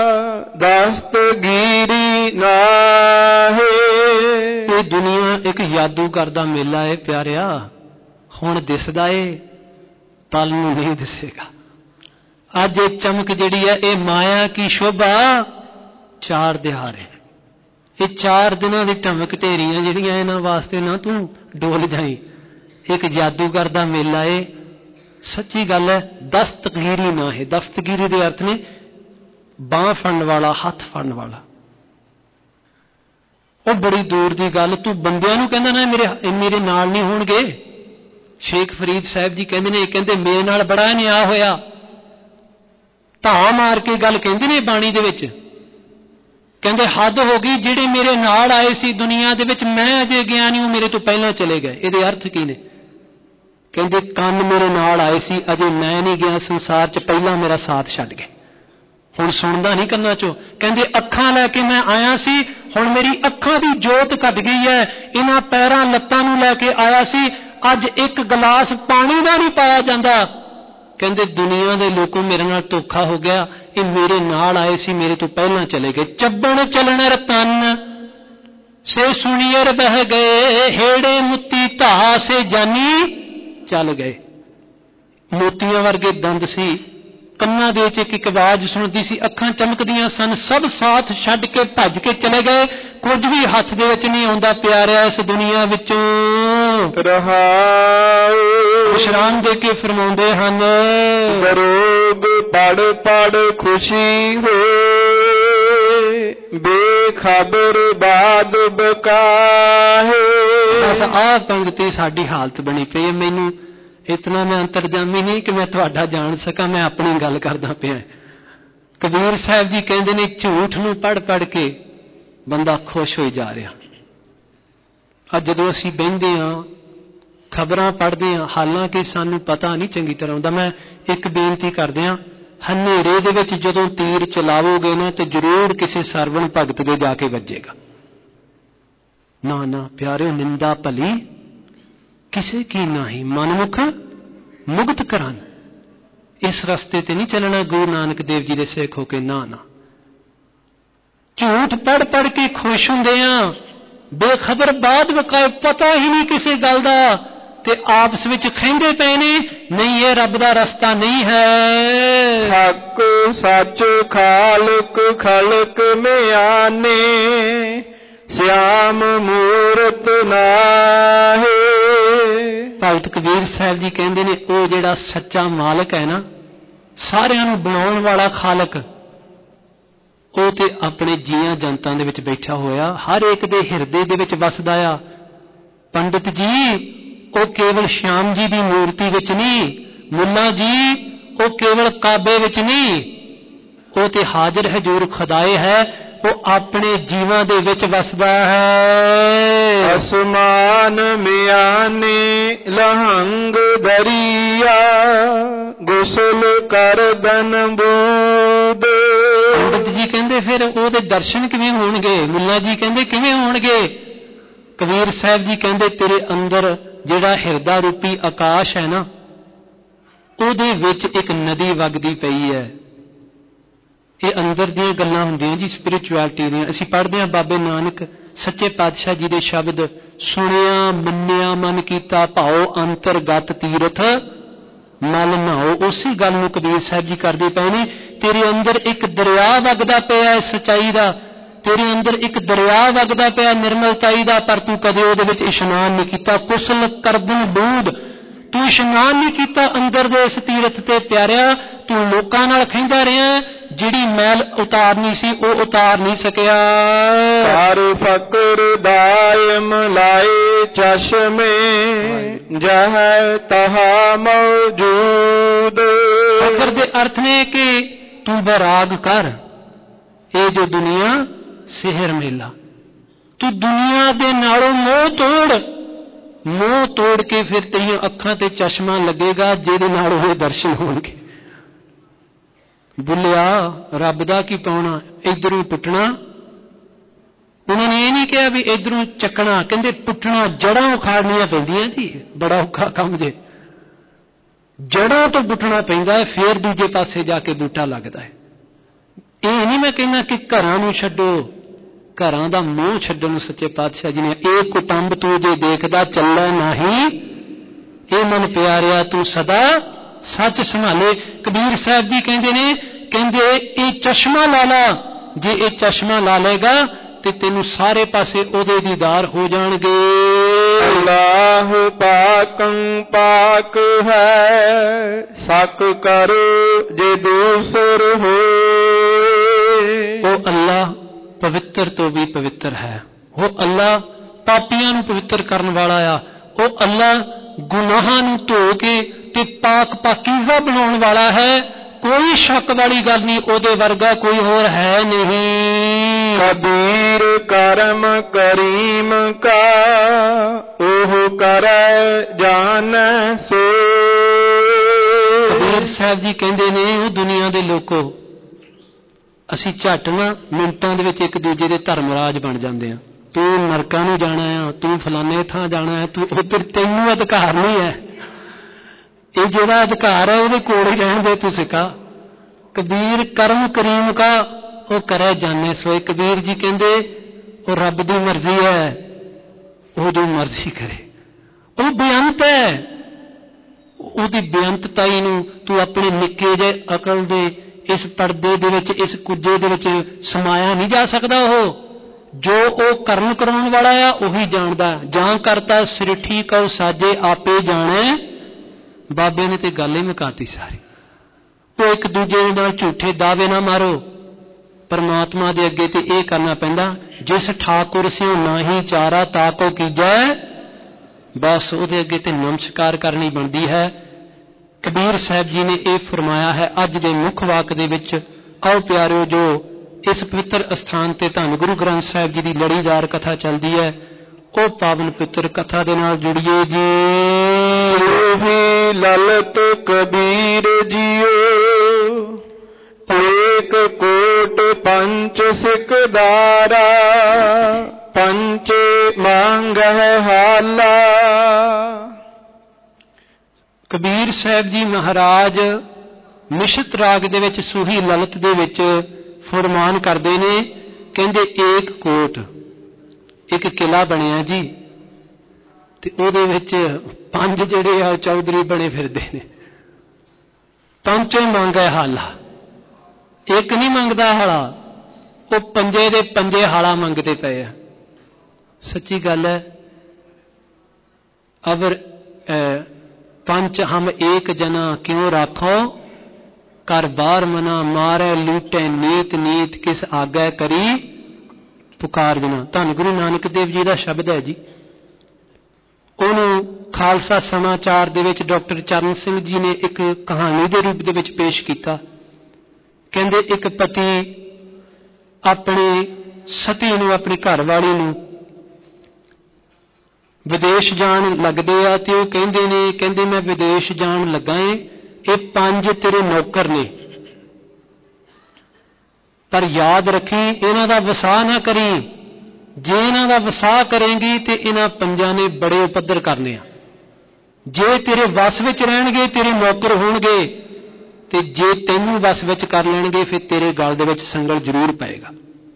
ਦਸਤਗੀਰੀ ਨਾਹੇ। ਇਹ ਦੁਨੀਆ ਇੱਕ ਜਾਦੂਗਰ ਦਾ ਮੇਲਾ ਹੈ ਪਿਆਰਿਆ। ਹੁਣ ਦਿਸਦਾ ਏ, ਪਲ ਨੂੰ ਨਹੀਂ ਦਿਸੇਗਾ। ਅੱਜ ਇਹ ਚਮਕ ਜਿਹੜੀ ਹੈ, ਇਹ ਮਾਇਆ ਕੀ ਸ਼ੋਭਾ ਚਾਰ ਦਿਹਾੜੇ। ਇਹ ਚਾਰ ਦਿਨਾਂ ਦੀ ਢਮਕ ਢੇਰੀਆਂ ਜਿਹੜੀਆਂ, ਇਹਨਾਂ ਵਾਸਤੇ ਨਾ ਤੂੰ ਡੋਲ ਜਾਈ। ਇੱਕ ਜਾਦੂਗਰ ਦਾ ਮੇਲਾ ਏ, ਸੱਚੀ ਗੱਲ ਹੈ। ਦਸਤਗੀਰੀ ਨਾ ਹੈ। ਦਸਤਗੀਰੀ ਦੇ ਅਰਥ ਨੇ ਬਾਂਹ ਫੜਨ ਵਾਲਾ, ਹੱਥ ਫੜਨ ਵਾਲਾ। ਉਹ ਬੜੀ ਦੂਰ ਦੀ ਗੱਲ। ਤੂੰ ਬੰਦਿਆਂ ਨੂੰ ਕਹਿੰਦਾ ਨਾ ਮੇਰੇ ਮੇਰੇ ਨਾਲ ਨਹੀਂ ਹੋਣਗੇ। ਸ਼ੇਖ ਫਰੀਦ ਸਾਹਿਬ ਜੀ ਕਹਿੰਦੇ ਨੇ, ਕਹਿੰਦੇ ਮੇਰੇ ਨਾਲ ਬੜਾ ਨਿਆਂ ਹੋਇਆ। ਧਾਂ ਮਾਰ ਕੇ ਗੱਲ ਕਹਿੰਦੇ ਨੇ ਬਾਣੀ ਦੇ ਵਿੱਚ। ਕਹਿੰਦੇ ਹੱਦ ਹੋ ਗਈ, ਜਿਹੜੇ ਮੇਰੇ ਨਾਲ ਆਏ ਸੀ ਦੁਨੀਆ ਦੇ ਵਿੱਚ, ਮੈਂ ਅਜੇ ਗਿਆ ਨਹੀਂ, ਉਹ ਮੇਰੇ ਤੋਂ ਪਹਿਲਾਂ ਚਲੇ ਗਏ। ਇਹਦੇ ਅਰਥ ਕੀ ਨੇ? ਕਹਿੰਦੇ ਕੰਨ ਮੇਰੇ ਨਾਲ ਆਏ ਸੀ, ਅਜੇ ਮੈਂ ਨਹੀਂ ਗਿਆ ਸੰਸਾਰ 'ਚ, ਪਹਿਲਾਂ ਮੇਰਾ ਸਾਥ ਛੱਡ ਗਏ। ਹੁਣ ਸੁਣਦਾ ਨਹੀਂ ਕੰਨਾਂ 'ਚੋਂ। ਕਹਿੰਦੇ ਅੱਖਾਂ ਲੈ ਕੇ ਮੈਂ ਆਇਆ ਸੀ, ਹੁਣ ਮੇਰੀ ਅੱਖਾਂ ਦੀ ਜੋਤ ਘਟ ਗਈ ਹੈ। ਇਹਨਾਂ ਪੈਰਾਂ ਲੱਤਾਂ ਨੂੰ ਲੈ ਕੇ ਆਇਆ ਸੀ, ਅੱਜ ਇੱਕ ਗਲਾਸ ਪਾਣੀ ਦਾ ਨਹੀਂ ਪਾਇਆ ਜਾਂਦਾ। ਕਹਿੰਦੇ ਦੁਨੀਆ ਦੇ ਲੋਕੋਂ ਮੇਰੇ ਨਾਲ ਧੋਖਾ ਹੋ ਗਿਆ। ਇਹ ਮੇਰੇ ਨਾਲ ਆਏ ਸੀ, ਮੇਰੇ ਤੋਂ ਪਹਿਲਾਂ ਚਲੇ ਗਏ। ਚੱਬਣ ਚਲਣ ਰਤਨ ਸੇ ਸੁਣੀਅਰ ਬਹਿ ਗਏ, ਹੇੜੇ ਮੁੱਤੀ ਧਾ ਸੇ ਜਾਨੀ ਚੱਲ ਗਏ। ਮੋਤੀਆਂ ਵਰਗੇ ਦੰਦ ਸੀ, ਕੰਨਾਂ ਦੇ ਵਿੱਚ ਇੱਕ ਇੱਕ ਆਵਾਜ਼ ਸੁਣਦੀ ਸੀ, ਅੱਖਾਂ ਚਮਕਦੀਆਂ ਸਨ। ਸਭ ਸਾਥ ਛੱਡ ਕੇ ਭੱਜ ਕੇ ਚਲੇ ਗਏ। ਕੁਝ ਵੀ ਹੱਥ ਦੇ ਵਿੱਚ ਨਹੀਂ ਆਉਂਦਾ ਪਿਆਰਿਆ ਇਸ ਦੁਨੀਆ ਵਿੱਚੋਂ। ਰਹਾਉ ਵਿਸ਼ਰਾਮ ਦੇ ਕੇ ਫਰਮਾਉਂਦੇ ਹਨ, ਦਰੋਗ ਪੜ ਪੜ ਖੁਸ਼ੀ ਹੋਏ, ਬੇਖਬਰ ਬਾਦ ਬਕਾਹੇ। ਬਸ ਆਹ ਪੰਗਤੀ ਸਾਡੀ ਹਾਲਤ ਬਣੀ ਪਈ ਹੈ। ਮੈਨੂੰ ਇਤਨਾ ਮੈਂ ਅੰਤਰਜਾਮੀ ਨਹੀਂ ਕਿ ਮੈਂ ਤੁਹਾਡਾ ਜਾਣ ਸਕਾਂ, ਮੈਂ ਆਪਣੀ ਗੱਲ ਕਰਦਾ ਪਿਆ। ਕਬੀਰ ਸਾਹਿਬ ਜੀ ਕਹਿੰਦੇ ਨੇ, ਝੂਠ ਨੂੰ ਪੜ ਪੜ ਕੇ ਬੰਦਾ ਖੁਸ਼ ਹੋਈ ਜਾ ਰਿਹਾ। ਅੱਜ ਜਦੋਂ ਅਸੀਂ ਬਹਿੰਦੇ ਹਾਂ, ਖਬਰਾਂ ਪੜ੍ਹਦੇ ਹਾਂ, ਹਾਲਾਂਕਿ ਸਾਨੂੰ ਪਤਾ ਨਹੀਂ ਚੰਗੀ ਤਰ੍ਹਾਂ ਹੁੰਦਾ। ਮੈਂ ਇੱਕ ਬੇਨਤੀ ਕਰਦੇ ਹਾਂ, ਹਨੇਰੇ ਦੇ ਵਿੱਚ ਜਦੋਂ ਤੀਰ ਚਲਾਵੋਗੇ ਨਾ ਤੇ ਜ਼ਰੂਰ ਕਿਸੇ ਸਰਵਣ ਭਗਤ ਦੇ ਜਾ ਕੇ ਵੱਜੇਗਾ। ਨਾ ਨਾ ਪਿਆਰਿਓ, ਨਿੰਦਾ ਭਲੀ ਕਿਸੇ ਕੀ ਨਾਹੀ, ਮਨਮੁਖ ਮੁਕਤ ਕਰਾਂ। ਇਸ ਰਸਤੇ ਤੇ ਨਹੀਂ ਚੱਲਣਾ ਗੁਰੂ ਨਾਨਕ ਦੇਵ ਜੀ ਦੇ ਸਿੱਖ ਹੋ ਕੇ। ਨਾ ਨਾ, ਝੂਠ ਪੜ ਪੜ ਕੇ ਖੁਸ਼ ਹੁੰਦੇ ਆ, ਬੇਖਬਰ ਬਾਦ ਵਕਾਏ, ਪਤਾ ਹੀ ਨਹੀਂ ਕਿਸੇ ਗੱਲ ਦਾ, ਤੇ ਆਪਸ ਵਿੱਚ ਖਹਿੰਦੇ ਪਏ ਨੇ, ਨਹੀਂ ਇਹ ਰੱਬ ਦਾ ਰਸਤਾ ਨਹੀਂ ਹੈ। ਹੱਕ ਸੱਚ ਖਾਲਕ ਖਲਕ ਮਿਆਨੇ, ਸਿਆਮ ਮੂਰਤ ਨਾਹੇ। ਭਗਤ ਕਬੀਰ ਸਾਹਿਬ ਜੀ ਕਹਿੰਦੇ ਨੇ, ਉਹ ਜਿਹੜਾ ਸੱਚਾ ਮਾਲਕ ਹੈ ਨਾ, ਸਾਰਿਆਂ ਨੂੰ ਬਣਾਉਣ ਵਾਲਾ ਖਾਲਕ, ਉਹ ਤੇ ਆਪਣੇ ਜੀਆਂ ਜਨਤਾਂ ਦੇ ਵਿੱਚ ਬੈਠਾ ਹੋਇਆ, ਹਰ ਇੱਕ ਦੇ ਹਿਰਦੇ ਦੇ ਵਿੱਚ ਵਸਦਾ ਆ। ਪੰਡਿਤ ਜੀ ਉਹ ਕੇਵਲ ਸ਼ਾਮ ਜੀ ਦੀ ਮੂਰਤੀ ਵਿੱਚ ਨਹੀਂ, ਮੁੱਲਾ ਜੀ ਉਹ ਕੇਵਲ ਕਾਬੇ ਵਿੱਚ ਨਹੀਂ, ਉਹ ਤੇ ਹਾਜ਼ਰ ਹਜ਼ੂਰ ਖੁਦਾਏ ਹੈ, ਉਹ ਆਪਣੇ ਜੀਵਾਂ ਦੇ ਵਿੱਚ ਵਸਦਾ ਹੈ। ਅਸਮਾਨ ਮਿਆਨੇ ਲਹੰਗ ਦਰਿਆ, ਗੁਸਲ ਕਰਦਨ ਬੂਦ। ਪੰਡਿਤ ਜੀ ਕਹਿੰਦੇ ਫਿਰ ਉਹਦੇ ਦਰਸ਼ਨ ਕਿਵੇਂ ਹੋਣਗੇ? ਮੁੱਲਾ ਜੀ ਕਹਿੰਦੇ ਕਿਵੇਂ ਹੋਣਗੇ? ਕਬੀਰ ਸਾਹਿਬ ਜੀ ਕਹਿੰਦੇ ਤੇਰੇ ਅੰਦਰ ਜਿਹੜਾ ਹਿਰਦਾ ਰੂਪੀ ਆਕਾਸ਼ ਹੈ ਨਾ, ਉਹਦੇ ਵਿੱਚ ਇੱਕ ਨਦੀ ਵਗਦੀ ਪਈ ਹੈ। ਇਹ ਅੰਦਰ ਦੀਆਂ ਗੱਲਾਂ ਹੁੰਦੀਆਂ ਜੀ, ਸਪਿਰਿਚੁਅਲਿਟੀ ਦੀਆਂ। ਅਸੀਂ ਪੜ੍ਹਦੇ ਹਾਂ ਬਾਬੇ ਨਾਨਕ ਸੱਚੇ ਪਾਤਸ਼ਾਹ ਜੀ ਦੇ ਸ਼ਬਦ, ਸੁਣਿਆ ਮੰਨਿਆ ਮਨ ਕੀਤਾ ਭਾਉ, ਅੰਤਰਗਤ ਤੀਰਥ ਮਲ ਨਹਾਓ। ਉਸੇ ਗੱਲ ਨੂੰ ਕਬੀਰ ਸਾਹਿਬ ਜੀ ਕਰਦੇ ਪਏ ਨੇ। ਤੇਰੇ ਅੰਦਰ ਇੱਕ ਦਰਿਆ ਵਗਦਾ ਪਿਆ ਹੈ ਸੱਚਾਈ ਦਾ, ਤੇਰੇ ਅੰਦਰ ਇੱਕ ਦਰਿਆ ਵਗਦਾ ਪਿਆ ਨਿਰਮਲਤਾਈ ਦਾ, ਪਰ ਤੂੰ ਕਦੇ ਉਹਦੇ ਵਿੱਚ ਇਸ਼ਨਾਨ ਨਹੀਂ ਕੀਤਾ। ਕੁਸਲ ਕਰਦਨ ਬੂਦ, ਤੂੰ ਇਸ਼ਨਾਨ ਨਹੀਂ ਕੀਤਾ ਅੰਦਰ ਦੇ ਇਸ ਤੀਰਥ ਤੇ ਪਿਆਰਿਆ। ਤੂੰ ਲੋਕਾਂ ਨਾਲ ਖਹਿੰਦਾ ਰਿਹਾ, ਜਿਹੜੀ ਮੈਲ ਉਤਾਰਨੀ ਸੀ ਉਹ ਉਤਾਰ ਨਹੀਂ ਸਕਿਆ। ਹਰ ਫਕਰ ਦਾਇਮ ਲਾਏ ਚਸ਼ਮੇ, ਜਹ ਤਹਾ ਮੌਜੂਦ। ਫਕਰ ਦੇ ਅਰਥ ਨੇ ਕਿ ਤੂੰ ਬੈਰਾਗ ਕਰ, ਇਹ ਜੋ ਦੁਨੀਆ ਸਿਹਰ ਮੇਲਾ, ਤੂੰ ਦੁਨੀਆ ਦੇ ਨਾਲੋਂ ਮੋਹ ਤੋੜ, ਮੋਹ ਤੋੜ ਕੇ ਫਿਰ ਤੇਰੀਆਂ ਅੱਖਾਂ ਤੇ ਚਸ਼ਮਾ ਲੱਗੇਗਾ, ਜਿਹਦੇ ਨਾਲ ਉਹ ਦਰਸ਼ਨ ਹੋਣਗੇ। ਬੁੱਲਿਆ ਰੱਬ ਦਾ ਕੀ ਪਾਉਣਾ, ਇਧਰੋਂ ਪੁੱਟਣਾ। ਉਹਨਾਂ ਨੇ ਇਹ ਨਹੀਂ ਕਿਹਾ ਵੀ ਇਧਰੋਂ ਚੱਕਣਾ, ਕਹਿੰਦੇ ਪੁੱਟਣਾ, ਜੜਾਂ ਉਖਾੜਨੀਆਂ ਪੈਂਦੀਆਂ ਜੀ, ਬੜਾ ਔਖਾ ਕੰਮ ਜੇ। ਜੜਾਂ ਤੋਂ ਪੁੱਟਣਾ ਪੈਂਦਾ ਹੈ, ਫੇਰ ਦੂਜੇ ਪਾਸੇ ਜਾ ਕੇ ਬੂਟਾ ਲੱਗਦਾ ਹੈ। ਇਹ ਨਹੀਂ ਮੈਂ ਕਹਿੰਦਾ ਕਿ ਘਰਾਂ ਨੂੰ ਛੱਡੋ, ਘਰਾਂ ਦਾ ਮੋਹ ਛੱਡਣ ਨੂੰ ਸੱਚੇ ਪਾਤਸ਼ਾਹ ਜੀ ਨੇ, ਇਹ ਕੁਟੰਬ ਤੂੰ ਜੇ ਦੇਖਦਾ ਚੱਲੈ ਨਹੀਂ, ਇਹ ਮਨ ਪਿਆਰਿਆ ਤੂੰ ਸਦਾ ਸੱਚ ਸੰਭਾਲੇ। ਕਬੀਰ ਸਾਹਿਬ ਜੀ ਕਹਿੰਦੇ ਨੇ, ਕਹਿੰਦੇ ਇਹ ਚਸ਼ਮਾ ਲਾ ਲਾ, ਜੇ ਇਹ ਚਸ਼ਮਾ ਲਾ ਲੇਗਾ ਤੇ ਤੈਨੂੰ ਸਾਰੇ ਪਾਸੇ ਉਹਦੇ ਦੀਦਾਰ ਹੋ ਜਾਣਗੇ। ਅੱਲਾਹ ਪਾਕੰ ਪਾਕ ਹੈ, ਸਕ ਕਰ ਜੇ ਦੂਸਰ ਹੋਏ। ਉਹ ਅੱਲਾਹ ਪਵਿੱਤਰ ਤੋਂ ਵੀ ਪਵਿੱਤਰ ਹੈ, ਉਹ ਅੱਲਾਹ ਪਾਪੀਆਂ ਨੂੰ ਪਵਿੱਤਰ ਕਰਨ ਵਾਲਾ ਆ, ਉਹ ਅੱਲਾਹ ਗੁਨਾਹਾਂ ਨੂੰ ਧੋ ਕੇ ਤੇ ਪਾਕ ਪਾਕੀਜ਼ਾ ਬਣਾਉਣ ਵਾਲਾ ਹੈ। ਕੋਈ ਸ਼ੱਕ ਵਾਲੀ ਗੱਲ ਨਹੀਂ, ਉਹਦੇ ਵਰਗਾ ਕੋਈ ਹੋਰ ਹੈ ਨਹੀਂ। ਕਬੀਰ ਕਰਮ ਕਰੀਮ ਕਾ, ਉਹ ਕਰੈ ਜਾਣ ਸੋ। ਕਬੀਰ ਸਾਹਿਬ ਜੀ ਕਹਿੰਦੇ ਨੇ, ਉਹ ਦੁਨੀਆ ਦੇ ਲੋਕੋ, ਅਸੀਂ ਝੱਟ ਨਾ ਮਿੰਟਾਂ ਦੇ ਵਿੱਚ ਇੱਕ ਦੂਜੇ ਦੇ ਧਰਮਰਾਜ ਬਣ ਜਾਂਦੇ ਆ। ਤੂੰ ਨਰਕਾਂ ਨੂੰ ਜਾਣਾ ਆ, ਤੂੰ ਫਲਾਣੇ ਥਾਂ ਜਾਣਾ ਹੈ, ਤੂੰ ਉੱਧਰ, ਤੈਨੂੰ ਅਧਿਕਾਰ ਨਹੀਂ ਹੈ। ਇਹ ਜਿਹੜਾ ਅਧਿਕਾਰ ਹੈ ਉਹਦੇ ਕੋਲ ਹੀ ਰਹਿਣ ਦੇ ਤੂੰ ਸਿੱਖਾ। ਕਬੀਰ ਕਰਮ ਕਰੀਮ ਕਾ, ਉਹ ਕਰੇ ਜਾਣੇ ਸੋਏ। ਕਬੀਰ ਜੀ ਕਹਿੰਦੇ ਉਹ ਰੱਬ ਦੀ ਮਰਜ਼ੀ ਹੈ, ਉਹ ਜੋ ਮਰਜ਼ੀ ਕਰੇ, ਉਹ ਬੇਅੰਤ ਹੈ। ਉਹਦੀ ਬੇਅੰਤਤਾਈ ਨੂੰ ਤੂੰ ਆਪਣੇ ਨਿੱਕੇ ਜਿਹੇ ਅਕਲ ਦੇ ਇਸ ਪਰਦੇ ਦੇ ਵਿੱਚ, ਇਸ ਕੁੱਜੇ ਦੇ ਵਿੱਚ ਸਮਾਇਆ ਨਹੀਂ ਜਾ ਸਕਦਾ। ਉਹ ਜੋ ਉਹ ਕਰਮ ਕਰਾਉਣ ਵਾਲਾ ਆ ਉਹੀ ਜਾਣਦਾ। ਜਾਂ ਕਰਤਾ ਸ੍ਰਿਠੀ ਕਉ ਸਾਜੇ ਆਪੇ ਜਾਣੇ, ਬਾਬੇ ਨੇ ਤੇ ਗੱਲ ਹੀ ਮੁਕਾਤੀ ਸਾਰੀ। ਉਹ ਇੱਕ ਦੂਜੇ ਦੇ ਨਾਲ ਝੂਠੇ ਦਾਅਵੇ ਨਾ ਮਾਰੋ, ਪਰਮਾਤਮਾ ਦੇ ਅੱਗੇ ਤੇ ਇਹ ਕਰਨਾ ਪੈਂਦਾ, ਜਿਸ ਠਾਕੁਰ ਸਿਉ ਨਾਹੀ ਚਾਰਾ ਤਾਕੋ ਕੀਜੈ, ਬਸ ਉਹਦੇ ਅੱਗੇ ਤੇ ਨਮਸਕਾਰ ਕਰਨੀ ਬਣਦੀ ਹੈ। ਕਬੀਰ ਸਾਹਿਬ ਜੀ ਨੇ ਇਹ ਫਰਮਾਇਆ ਹੈ ਅੱਜ ਦੇ ਮੁੱਖ ਵਾਕ ਦੇ ਵਿੱਚ। ਆਓ ਪਿਆਰਿਓ, ਜੋ ਇਸ ਪਵਿੱਤਰ ਅਸਥਾਨ ਤੇ ਧੰਨ ਗੁਰੂ ਗ੍ਰੰਥ ਸਾਹਿਬ ਜੀ ਦੀ ਲੜੀਦਾਰ ਕਥਾ ਚੱਲਦੀ ਹੈ, ਉਹ ਪਾਵਨ ਪਵਿੱਤਰ ਕਥਾ ਦੇ ਨਾਲ ਜੁੜੀਏ ਜੀ। ਲਲਤ ਕਬੀਰ ਜੀਓ, ਏਕ ਕੋਟ ਪੰਚ ਸਿਕਦਾਰਾ, ਪੰਚੇ ਮੰਗਹਿ ਹਾਲਾ। ਕਬੀਰ ਸਾਹਿਬ ਜੀ ਮਹਾਰਾਜ ਨਿਸ਼ਤ ਰਾਗ ਦੇ ਵਿੱਚ ਸੂਹੀ ਲਲਿਤ ਦੇ ਵਿੱਚ ਫੁਰਮਾਨ ਕਰਦੇ ਨੇ, ਕਹਿੰਦੇ ਏਕ ਕੋਟ, ਇੱਕ ਕਿਲਾ ਬਣਿਆ ਜੀ, ਤੇ ਉਹਦੇ ਵਿੱਚ ਪੰਜ ਜਿਹੜੇ ਆ ਚੌਧਰੀ ਬਣੇ ਫਿਰਦੇ ਨੇ। ਪੰਚੇ ਮੰਗੈ ਹਾਲਾ, ਇੱਕ ਨਹੀਂ ਮੰਗਦਾ ਹਾਲਾ, ਉਹ ਪੰਜੇ ਦੇ ਪੰਜੇ ਹਾਲਾ ਮੰਗਦੇ ਪਏ ਆ। ਸੱਚੀ ਗੱਲ ਹੈ। ਅਵਰ ਪੰਚ ਹਮ ਏਕ ਜਨਾ ਕਿਉਂ ਰਾਖੋ, ਕਰ ਬਾਰ ਮਨਾ ਮਾਰੇ ਲੂਟੇ ਨੀਤ ਨੀਤ, ਕਿਸ ਆਗੈ ਕਰੀ ਪੁਕਾਰ ਜਨਾ। ਧੰਨ ਗੁਰੂ ਨਾਨਕ ਦੇਵ ਜੀ ਦਾ ਸ਼ਬਦ ਹੈ ਜੀ। ਉਹਨੂੰ ਖਾਲਸਾ ਸਮਾਚਾਰ ਦੇ ਵਿੱਚ ਡਾਕਟਰ ਚਰਨ ਸਿੰਘ ਜੀ ਨੇ ਇੱਕ ਕਹਾਣੀ ਦੇ ਰੂਪ ਦੇ ਵਿੱਚ ਪੇਸ਼ ਕੀਤਾ। ਕਹਿੰਦੇ ਇੱਕ ਪਤੀ ਆਪਣੀ ਸਤੀ ਨੂੰ, ਆਪਣੀ ਘਰਵਾਲੀ ਨੂੰ ਵਿਦੇਸ਼ ਜਾਣ ਲੱਗਦੇ ਆ, ਤੇ ਉਹ ਕਹਿੰਦੇ ਨੇ, ਕਹਿੰਦੇ ਮੈਂ ਵਿਦੇਸ਼ ਜਾਣ ਲੱਗਾ ਏ, ਇਹ ਪੰਜ ਤੇਰੇ ਨੌਕਰ ਨੇ, ਪਰ ਯਾਦ ਰੱਖੀ ਇਹਨਾਂ ਦਾ ਵਸਾਹ ਨਾ ਕਰੀ। ਜੇ ਇਹਨਾਂ ਦਾ ਵਸਾਹ ਕਰੇਂਗੀ ਤੇ ਇਹਨਾਂ ਪੰਜਾਂ ਨੇ ਬੜੇ ਉਪੱਦਰ ਕਰਨੇ ਆ। ਜੇ ਤੇਰੇ ਵਸ ਵਿੱਚ ਰਹਿਣਗੇ, ਤੇਰੇ ਨੌਕਰ ਹੋਣਗੇ, ਤੇ ਜੇ ਤੈਨੂੰ ਵਸ ਵਿੱਚ ਕਰ ਲੈਣਗੇ, ਫਿਰ ਤੇਰੇ ਗਲ ਦੇ ਵਿੱਚ ਸੰਗਲ ਜ਼ਰੂਰ ਪਏਗਾ।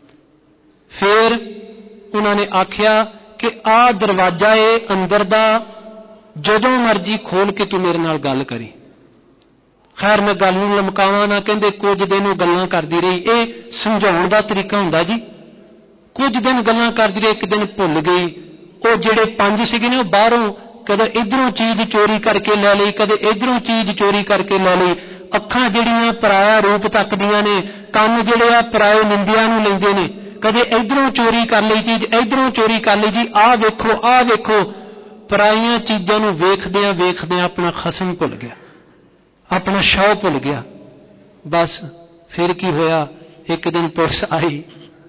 ਫਿਰ ਉਹਨਾਂ ਨੇ ਆਖਿਆ ਕਿ ਆਹ ਦਰਵਾਜ਼ਾ ਏ ਅੰਦਰ ਦਾ, ਜਦੋਂ ਮਰਜ਼ੀ ਖੋਲ ਕੇ ਤੂੰ ਮੇਰੇ ਨਾਲ ਗੱਲ ਕਰੀ। ਖੈਰ ਮੈਂ ਗੱਲ ਨੂੰ ਲਮਕਾਵਾਂ ਨਾ। ਕਹਿੰਦੇ ਕੁਝ ਦਿਨ ਉਹ ਗੱਲਾਂ ਕਰਦੀ ਰਹੀ। ਇਹ ਸਮਝਾਉਣ ਦਾ ਤਰੀਕਾ ਹੁੰਦਾ ਜੀ। ਕੁਝ ਦਿਨ ਗੱਲਾਂ ਕਰਦੀ ਰਹੀ, ਇੱਕ ਦਿਨ ਭੁੱਲ ਗਈ। ਉਹ ਜਿਹੜੇ ਪੰਜ ਸੀਗੇ ਨੇ, ਉਹ ਬਾਹਰੋਂ ਕਦੇ ਇੱਧਰੋਂ ਚੀਜ਼ ਚੋਰੀ ਕਰਕੇ ਲੈ ਲਈ, ਕਦੇ ਇੱਧਰੋਂ ਚੀਜ਼ ਚੋਰੀ ਕਰਕੇ ਲੈ ਲਈ। ਅੱਖਾਂ ਜਿਹੜੀਆਂ ਪਰਾਇਆ ਰੂਪ ਤੱਕਦੀਆਂ ਨੇ, ਕੰਨ ਜਿਹੜੇ ਆ ਪਰਾਏ ਨਿੰਦਿਆਂ ਨੂੰ ਲੈਂਦੇ ਨੇ। ਕਦੇ ਇੱਧਰੋਂ ਚੋਰੀ ਕਰ ਲਈ ਚੀਜ਼, ਇੱਧਰੋਂ ਚੋਰੀ ਕਰ ਲਈ ਜੀ। ਆਹ ਵੇਖੋ, ਆਹ ਵੇਖੋ। ਪਰਾਈਆਂ ਚੀਜ਼ਾਂ ਨੂੰ ਵੇਖਦਿਆਂ ਵੇਖਦਿਆਂ ਆਪਣਾ ਖਸਮ ਭੁੱਲ ਗਿਆ, ਆਪਣਾ ਸ਼ੌਹ ਭੁੱਲ ਗਿਆ। ਬਸ ਫਿਰ ਕੀ ਹੋਇਆ, ਇੱਕ ਦਿਨ ਪੁਲਿਸ ਆਈ।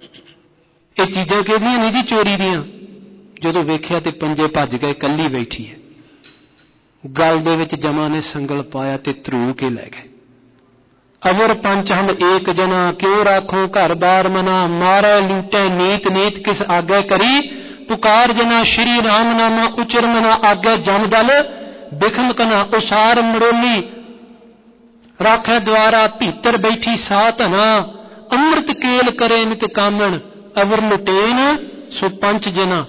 ਇਹ ਚੀਜ਼ਾਂ ਕਿਹਦੀਆਂ ਨੇ ਜੀ? ਚੋਰੀ ਦੀਆਂ। ਜਦੋਂ ਵੇਖਿਆ ਤੇ ਪੰਜੇ ਭੱਜ ਗਏ, ਕੱਲੀ ਬੈਠੀ ਹੈ। ਗਲ ਦੇ ਵਿੱਚ ਜਮਾਂ ਨੇ ਸੰਗਲ ਪਾਇਆ ਤੇ ਧਰੂ ਕੇ ਲੈ ਗਏ। ਅਵਰ ਪੰਚ ਹਮ ਏਕ ਜਨਾ ਕਿਉਂ ਰਾਖੋ, ਘਰ ਬਾਰ ਮਨਾ ਮਾਰੇ ਲੂਟੇ ਨੀਤ ਨੀਤ, ਕਿਸ ਆਗੇ ਕਰੀ ਪੁਕਾਰ ਜਨਾ। ਸ਼੍ਰੀ ਰਾਮ ਨਾਮਾ ਉਚਰ ਮਨਾ ਆਗੇ ਜਮ ਦਲ, ਬਿਖਮ ਕਨਾ ਉਸਾਰ ਮੜੋਲੀ। ਰਾਖੇ ਦੁਆਰਾ ਭੀਤਰ ਬੈਠੀ ਸਾ ਧਨਾ, ਅੰਮ੍ਰਿਤ ਕੇਲ ਕਰੇ ਨਿਤ ਕਾਮਣ। ਅਵਰ ਲੁਟੇਨ ਸੋ ਪੰਚ ਜਨਾ,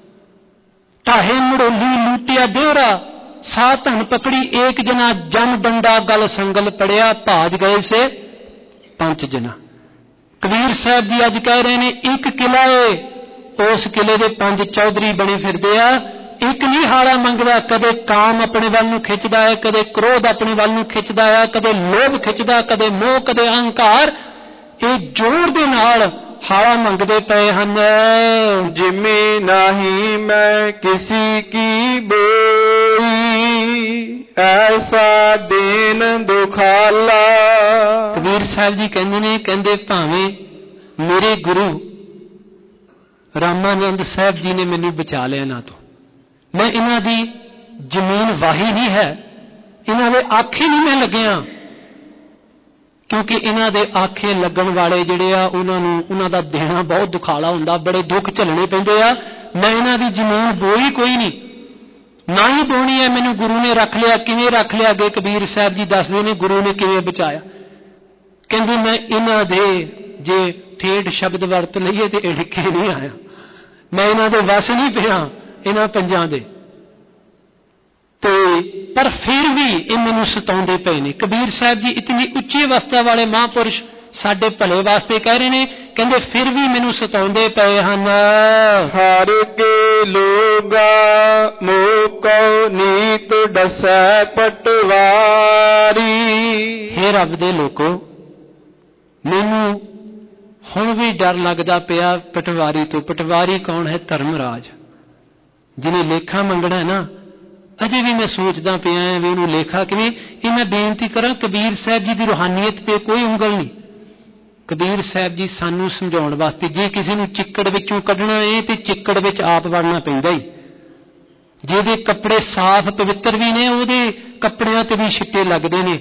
ਢਾਹੇ ਮੜੋਲੀ ਲੂਟਿਆ ਦੇਹਰਾ। ਸਾ ਧਨ ਪਕੜੀ ਏਕ ਜਨਾ, ਜਮ ਡੰਡਾ ਗਲ ਸੰਗਲ ਪੜਿਆ। ਭਾਜ ਗਏ ਸੇ ਪੰਜ ਜਨਾ। ਕਬੀਰ ਸਾਹਿਬ ਜੀ ਅੱਜ ਕਹਿ ਰਹੇ ਨੇ, ਇੱਕ ਕਿਲਾ ਏ, ਉਸ ਕਿਲੇ ਦੇ ਪੰਜ ਚੌਧਰੀ ਬਣੇ ਫਿਰਦੇ ਆ। ਇੱਕ ਨਹੀਂ ਹਾਲਾ ਮੰਗਦਾ। ਕਦੇ ਕਾਮ ਆਪਣੇ ਵੱਲ ਨੂੰ ਖਿੱਚਦਾ ਹੈ, ਕਦੇ ਕ੍ਰੋਧ ਆਪਣੇ ਵੱਲ ਨੂੰ ਖਿੱਚਦਾ ਹੈ, ਕਦੇ ਲੋਭ ਖਿੱਚਦਾ, ਕਦੇ ਮੋਹ, ਕਦੇ ਅਹੰਕਾਰ। ਇਹ ਜ਼ੋਰ ਦੇ ਨਾਲ ਹਾਲਾ ਮੰਗਦੇ ਪਏ ਹਨ। ਜਿਮੇ ਨਾਹੀ ਮੈਂ ਕਿਸੀ ਕੀ ਬੋਈ, ਐਸਾ ਦੇਨ ਦੁਖਾਲਾ। ਕਬੀਰ ਸਾਹਿਬ ਜੀ ਕਹਿੰਦੇ ਨੇ, ਕਹਿੰਦੇ ਭਾਵੇਂ ਮੇਰੇ ਗੁਰੂ ਰਾਮਾਨੰਦ ਸਾਹਿਬ ਜੀ ਨੇ ਮੈਨੂੰ ਬਚਾ ਲਿਆ ਇਹਨਾਂ ਤੋਂ, ਮੈਂ ਇਹਨਾਂ ਦੀ ਜ਼ਮੀਨ ਵਾਹੀ ਨਹੀਂ ਹੈ, ਇਹਨਾਂ ਦੇ ਆਖੇ ਨਹੀਂ ਮੈਂ ਲੱਗਿਆ। ਕਿਉਂਕਿ ਇਹਨਾਂ ਦੇ ਆਖੇ ਲੱਗਣ ਵਾਲੇ ਜਿਹੜੇ ਆ, ਉਹਨਾਂ ਨੂੰ ਉਹਨਾਂ ਦਾ ਦੇਣਾ ਬਹੁਤ ਦੁਖਾਲਾ ਹੁੰਦਾ, ਬੜੇ ਦੁੱਖ ਝੱਲਣੇ ਪੈਂਦੇ ਆ। ਮੈਂ ਇਹਨਾਂ ਦੀ ਜ਼ਮੀਨ ਬੋਈ ਕੋਈ ਨਹੀਂ, ਨਾ ਹੀ ਬੋਣੀ ਹੈ। ਮੈਨੂੰ ਗੁਰੂ ਨੇ ਰੱਖ ਲਿਆ। ਕਿਵੇਂ ਰੱਖ ਲਿਆ? ਅੱਗੇ ਕਬੀਰ ਸਾਹਿਬ ਜੀ ਦੱਸਦੇ ਨੇ ਗੁਰੂ ਨੇ ਕਿਵੇਂ ਬਚਾਇਆ। ਕਹਿੰਦੇ ਮੈਂ ਇਹਨਾਂ ਦੇ, ਜੇ ਠੇਠ ਸ਼ਬਦ ਵਰਤ ਲਈਏ ਤੇ ਢਿੱਕੇ ਨਹੀਂ ਆਇਆ। ਮੈਂ ਇਹਨਾਂ ਦੇ ਵਸ ਨਹੀਂ ਪਿਆ, ਇਹਨਾਂ ਪੰਜਾਂ ਦੇ। ਤੇ ਪਰ ਫਿਰ ਵੀ ਇਹ ਮੈਨੂੰ ਸਤਾਉਂਦੇ ਪਏ ਨੇ। ਕਬੀਰ ਸਾਹਿਬ ਜੀ ਇਤਨੀ ਉੱਚੀ ਅਵਸਥਾ ਵਾਲੇ ਮਹਾਂਪੁਰਸ਼ ਸਾਡੇ ਭਲੇ ਵਾਸਤੇ ਕਹਿ ਰਹੇ ਨੇ। ਕਹਿੰਦੇ ਫਿਰ ਵੀ ਮੈਨੂੰ ਸਤਾਉਂਦੇ ਪਏ ਹਨ। ਹਰ ਕੇ ਲੋਗਾ ਮੋਕੋ ਨੀਤ ਡਸੈ ਪਟਵਾਰੀ। ਹੇ ਰੱਬ ਦੇ ਲੋਕੋ, ਮੈਨੂੰ ਹੁਣ ਵੀ ਡਰ ਲੱਗਦਾ ਪਿਆ ਪਟਵਾਰੀ ਤੋਂ। ਪਟਵਾਰੀ ਕੌਣ ਹੈ? ਧਰਮਰਾਜ, ਜਿਹਨੇ ਲੇਖਾ ਮੰਗਣਾ ਹੈ ਨਾ। ਅਜੇ ਵੀ ਮੈਂ ਸੋਚਦਾ ਪਿਆ ਵੀ ਉਹਨੂੰ ਲੇਖਾ ਕਿਵੇਂ। ਇਹ ਮੈਂ ਬੇਨਤੀ ਕਰਾਂ, ਕਬੀਰ ਸਾਹਿਬ ਜੀ ਦੀ ਰੂਹਾਨੀਅਤ ਤੇ ਕੋਈ ਉਂਗਲ ਨਹੀਂ। ਕਬੀਰ ਸਾਹਿਬ ਜੀ ਸਾਨੂੰ ਸਮਝਾਉਣ ਵਾਸਤੇ, ਜੇ ਕਿਸੇ ਨੂੰ ਚਿੱਕੜ ਵਿੱਚੋਂ ਕੱਢਣਾ ਹੈ ਤੇ ਚਿੱਕੜ ਵਿੱਚ ਆਪ ਵੜਨਾ ਪੈਂਦਾ ਹੀ। ਜਿਹਦੇ ਕੱਪੜੇ ਸਾਫ਼ ਪਵਿੱਤਰ ਵੀ ਨੇ, ਉਹਦੇ ਕੱਪੜਿਆਂ ਤੇ ਵੀ ਛਿੱਟੇ ਲੱਗਦੇ ਨੇ।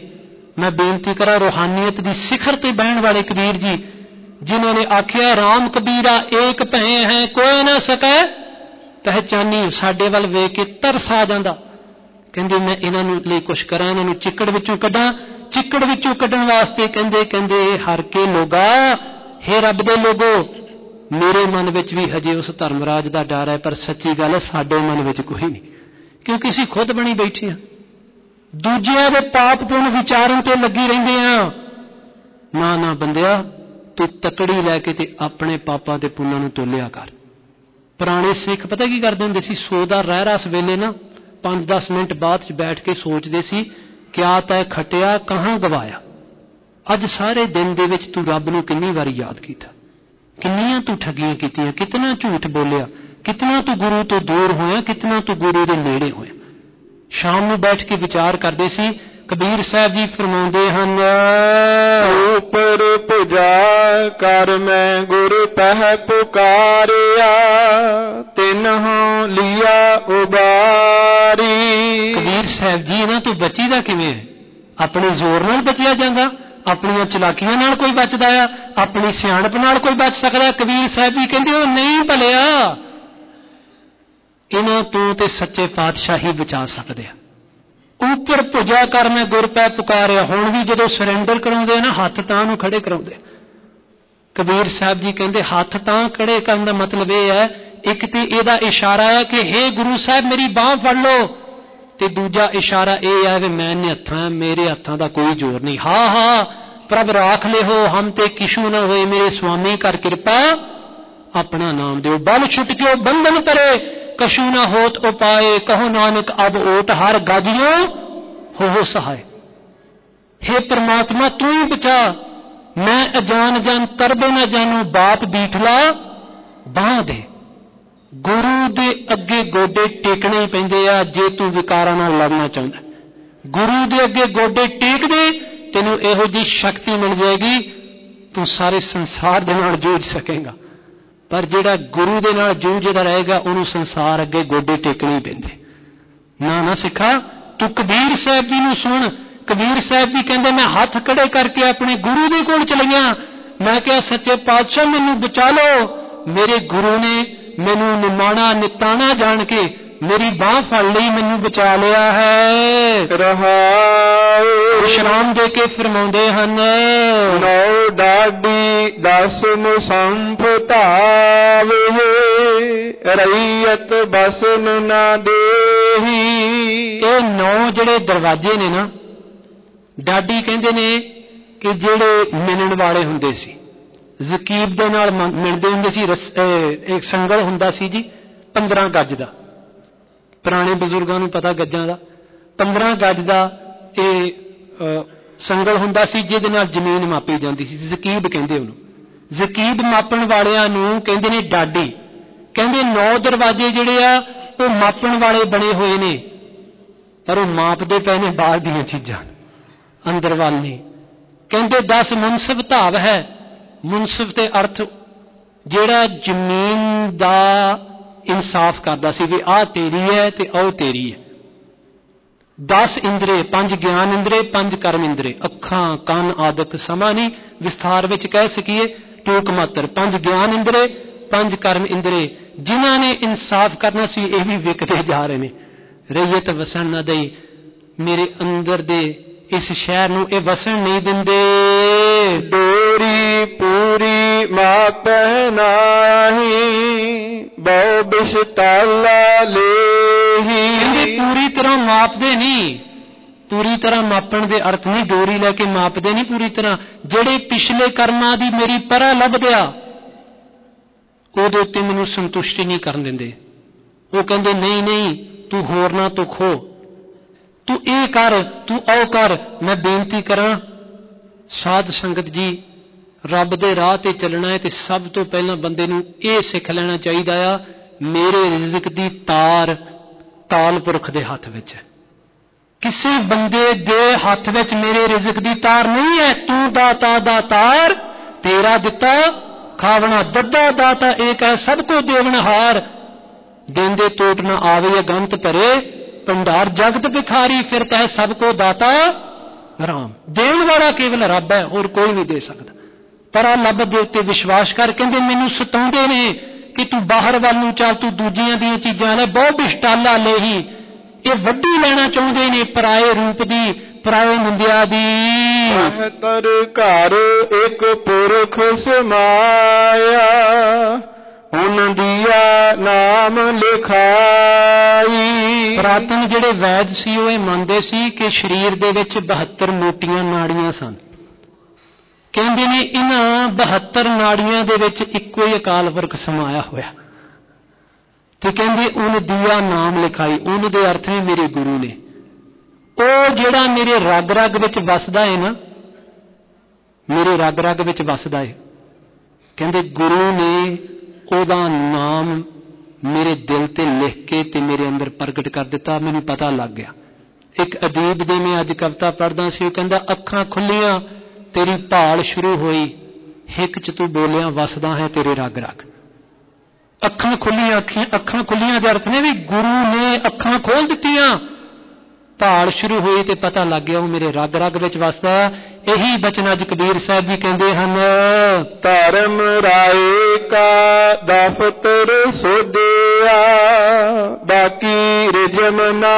मैं बेनती करा रूहानियत की सिखर ते बहन वाले कबीर जी, जिन्होंने आख्या राम कबीरा एक भै है कोई ना सकै पहचानी, साडे वल वेख के तरस आ जांदा। कहंदे मैं इन्हां नूं लई कुछ करा, इन्हां नूं चिक्कड़ विचों कढां। चिक्कड़ विचों कढण वास्ते कहंदे कहंदे हर के लोगा, हे रब दे लोगो, मेरे मन विच भी हजे उस धर्मराज दा डर है, पर सच्ची गल साडे मन विच कोई नहीं, क्योंकि असीं खुद बणी बैठे हां, दूजियां दे पाप पुण विचारन ते लगी रहिंदे हां। ना ना बंदिया, तू तकड़ी लैके ते अपने पापां ते पुण्णां नूं तोलिया कर। पुराने सिख पता की करदे हुंदे सी, सौ दा रहरास वेले ना पांच दस मिनट बाद च बैठ के सोचदे सी, क्या तै खटिया कहां गवाया। अज सारे दिन दे विच तू रब नूं कितनी वारी याद कीता, कितनियां तू ठगियां कीतियां, कितना झूठ बोलिया, कितना तू गुरु तो दूर होया, कितना तू गुरु दे नेड़े होया। शाम नूं बैठ के विचार करदे सी। कबीर साहब जी फरमाउंदे हन, ऊपर पूजा कर मैं गुर पह पुकारिया, तिन्हों लिया उबारी। कबीर साहब जी इन्हां तों बचीदा किवें है? अपने जोर नाल बचिया जांदा, अपनी चलाकियां नाल कोई बचदा आ, अपनी सियाणप नाल कोई बच सकदा? कबीर साहब जी कहंदे ओ नहीं भलिया, इन्हां तों ते सच्चे पातशाह ही बचा सकदे आ। ऊपर भुजा कर मैं गुर पै पुकारिया, हुण भी जदों सरेंडर कराउंदे ना हत्थ तां नूं खड़े कराउंदे। कबीर साहब जी कहंदे हत्थ तां खड़े करन दा मतलब यह है, एक ते इहदा इशारा है कि हे गुरु साहब मेरी बांह फड़ लो, ते दूजा इशारा यह है कि मैं निहत्थां, मेरे हत्थां दा कोई जोर नहीं। हाँ हाँ प्रभ राख ले हो हम ते किशु न होए, मेरे स्वामी कर कृपा अपना नाम दो। बल छुट के बंधन करे, कशु न होत उपाय, कहो नानक अब ओट हर गाजियों हो हो सहाय। हे परमात्मा तू ही बचा, मैं अजान जान तरबे न जानू, बाप बीठला बांह दे। गुरु दे अगे गोडे टेकने ही पैंदे आ जे तू विकारां नाल लड़ना चाहुंदा। गुरु दे अगे गोडे टेक दे, तैनूं इहो जी शक्ति मिल जाएगी, तू सारे संसार दे नाल जूझ सकेगा। पर जिहड़ा गुरु दे नाल जूझदा रहेगा उहनूं संसार अगे गोडे टेकने ही पैंदे। ना ना सिखा, तू कबीर साहब जी नूं सुन। कबीर साहब जी कहंदे मैं हत्थ खड़े करके अपने गुरु दे कोल चलिया, मैं कहा सच्चे पातशाह मैनूं बचा लो। मेरे गुरु ने मैनूं निमाणा निताणा जान के मेरी बांह फड़ लई, मैनूं बचा लिया है। रहाओ विश्राम दे के फरमाउंदे हन, नौ डाडी दस मुसंफ तावे, रईयत बसन ना देही। ये नौ जिहड़े दरवाजे ने ना, डाडी कहंदे ने कि जिहड़े मिलण वाले हुंदे सी, ज़कीब दे नाल मिलदे हुंदे सी। एक संगल हुंदा सी जी पंद्रह गज दा, पुराने बजुर्गों नूं पता गजां दा। पंद्रह गज दा ये संगल हुंदा सी जिहदे नाल जमीन मापी जांदी सी, ज़कीब कहंदे उहनूं। ज़कीब मापण वालियां नूं कहंदे ने डाडी। कहंदे नौ दरवाजे जिहड़े आ ओह मापण वाले बने होए ने, पर ओह मापदे पए ने बाहर दीयां चीज़ां, अंदर वाल नहीं। कहंदे दस मुनसिफ धाव है, मुनसिफ ते अर्थ जिहड़ा जमीन दा इंसाफ करदा सी भी आ तेरी है ते ओ तेरी है। दस इंद्रे, पंज ज्ञान इंद्रे, पंज कर्म इंद्रे, अखां कान आदत समा नहीं विस्तार विच कह सकीए, टूक मात्र। पंज ज्ञान इंद्रे, पंज कर्म इंद्रे, जिन्हां ने इंसाफ करना सी ये भी विकते जा रहे ने। रईयत वसन न दई, मेरे अंदर दे इस शहर नूं ये वसन नहीं दिंदे। डोरी पूरी माप नाही, बहु बिश ताला लेही। पूरी तरह मापदे नहीं, पूरी तरह मापण दे अर्थ नहीं डोरी लैके मापदे नहीं पूरी तरह। जिहड़े पिछले कर्मां दी मेरी परा लभदे आ ਉਹਦੇ ਉੱਤੇ ਮੈਨੂੰ संतुष्टि नहीं करन दिंदे। वो कहंदे नहीं नहीं तू होर ना तो खो, तू ये कर, तू औ कर। मैं बेनती करा साध संगत जी, रब दे राह ते चलना है ते सब तो पहला बंदे नूं ये सिख लेना चाहिदा आ, मेरे रिज़क दी तार काल पुरख दे हत्थ विच है। किसी बंदे दे हत्थ विच मेरे रिज़क दी तार नहीं है। तू दाता दातार, तेरा दिता खावना दद्दा दाता एक है, सबको देवनहार। देंदे टोट न आवे अगंत परे, भंडार जगत भिखारी, फिरता है सबको दाता ਰਾਮ। ਦੇਣ ਵਾਲਾ ਕੇਵਲ ਰੱਬ ਹੈ, ਹੋਰ ਕੋਈ ਨਹੀਂ ਦੇ ਸਕਦਾ। ਪਰ ਆ ਲੱਭ ਦੇ ਉੱਤੇ ਵਿਸ਼ਵਾਸ ਕਰ। ਕਹਿੰਦੇ ਮੈਨੂੰ ਸਤਾਉਂਦੇ ਨੇ ਕਿ ਤੂੰ ਬਾਹਰ ਵੱਲ ਨੂੰ ਚੱਲ, ਤੂੰ ਦੂਜੀਆਂ ਦੀਆਂ ਚੀਜ਼ਾਂ ਲੈ, ਬਹੁਤ ਬਿਸ਼ਟਾਲਾ ਲੈ ਹੀ। ਇਹ ਵੱਡੀ ਲੈਣਾ ਚਾਹੁੰਦੇ ਨੇ ਪਰਾਏ ਰੂਪ ਦੀ, ਪਰਾਏ ਨਿੰਦਿਆ ਦੀ। ਬਹਤਰ ਘਰ ਇੱਕ ਪੁਰਖ ਸਮਾਇਆ, ਉਹਨਾਂ ਦੀਆ ਨਾਮ ਲਿਖਾਈ। ਪੁਰਾਤਨ ਜਿਹੜੇ ਵੈਦ ਸੀ ਉਹ ਇਹ ਮੰਨਦੇ ਸੀ ਕਿ ਸਰੀਰ ਦੇ ਵਿੱਚ ਬਹੱਤਰ ਮੋਟੀਆਂ ਨਾੜੀਆਂ ਸਨ। ਕਹਿੰਦੇ ਨੇ ਇਹਨਾਂ ਬਹੱਤਰ ਨਾੜੀਆਂ ਦੇ ਵਿੱਚ ਇੱਕੋ ਹੀ ਅਕਾਲ ਪੁਰਖ ਸਮਾਇਆ ਹੋਇਆ। ਤੇ ਕਹਿੰਦੇ ਉਹਨ ਦੀਆ ਨਾਮ ਲਿਖਾਈ। ਉਹਨ ਦੇ ਅਰਥ ਨੇ ਮੇਰੇ ਗੁਰੂ ਨੇ। ਉਹ ਜਿਹੜਾ ਮੇਰੇ ਰਗ ਰਗ ਵਿੱਚ ਵਸਦਾ ਹੈ ਨਾ, ਮੇਰੇ ਰਗ ਰਗ ਵਿੱਚ ਵਸਦਾ ਹੈ। ਕਹਿੰਦੇ ਗੁਰੂ ਨੇ ਉਹਦਾ ਨਾਮ ਮੇਰੇ ਦਿਲ ਤੇ ਲਿਖ ਕੇ ਤੇ ਮੇਰੇ ਅੰਦਰ ਪ੍ਰਗਟ ਕਰ ਦਿੱਤਾ। ਮੈਨੂੰ ਪਤਾ ਲੱਗ ਗਿਆ। ਇੱਕ ਅਦੀਬ ਦੀ ਮੈਂ ਅੱਜ ਕਵਿਤਾ ਪੜ੍ਹਦਾ ਸੀ, ਉਹ ਕਹਿੰਦਾ ਅੱਖਾਂ ਖੁੱਲੀਆਂ ਤੇਰੀ ਭਾਲ ਸ਼ੁਰੂ ਹੋਈ, ਹਿੱਕ ਚ ਤੂੰ ਬੋਲਿਆ ਵਸਦਾ ਹੈ ਤੇਰੇ ਰਗ ਰਗ। ਅੱਖਾਂ ਖੁੱਲੀਆਂ, ਅੱਖੀਆਂ ਅੱਖਾਂ ਖੁੱਲੀਆਂ ਦੇ ਅਰਥ ਨੇ ਵੀ ਗੁਰੂ ਨੇ ਅੱਖਾਂ ਖੋਲ ਦਿੱਤੀਆਂ, ਭਾਲ ਸ਼ੁਰੂ ਹੋਈ ਤੇ ਪਤਾ ਲੱਗ ਗਿਆ ਉਹ ਮੇਰੇ ਰਗ ਰਗ ਵਿੱਚ ਵਸਦਾ। ਇਹੀ ਬਚਨ ਅੱਜ ਕਬੀਰ ਸਾਹਿਬ ਜੀ ਕਹਿੰਦੇ ਹਨ, ਧਰਮ ਰਾਏ ਕਾ ਦਫ਼ਤਰ ਸੋਧਿਆ, ਬਾਕੀ ਰਿਜਮ ਨਾ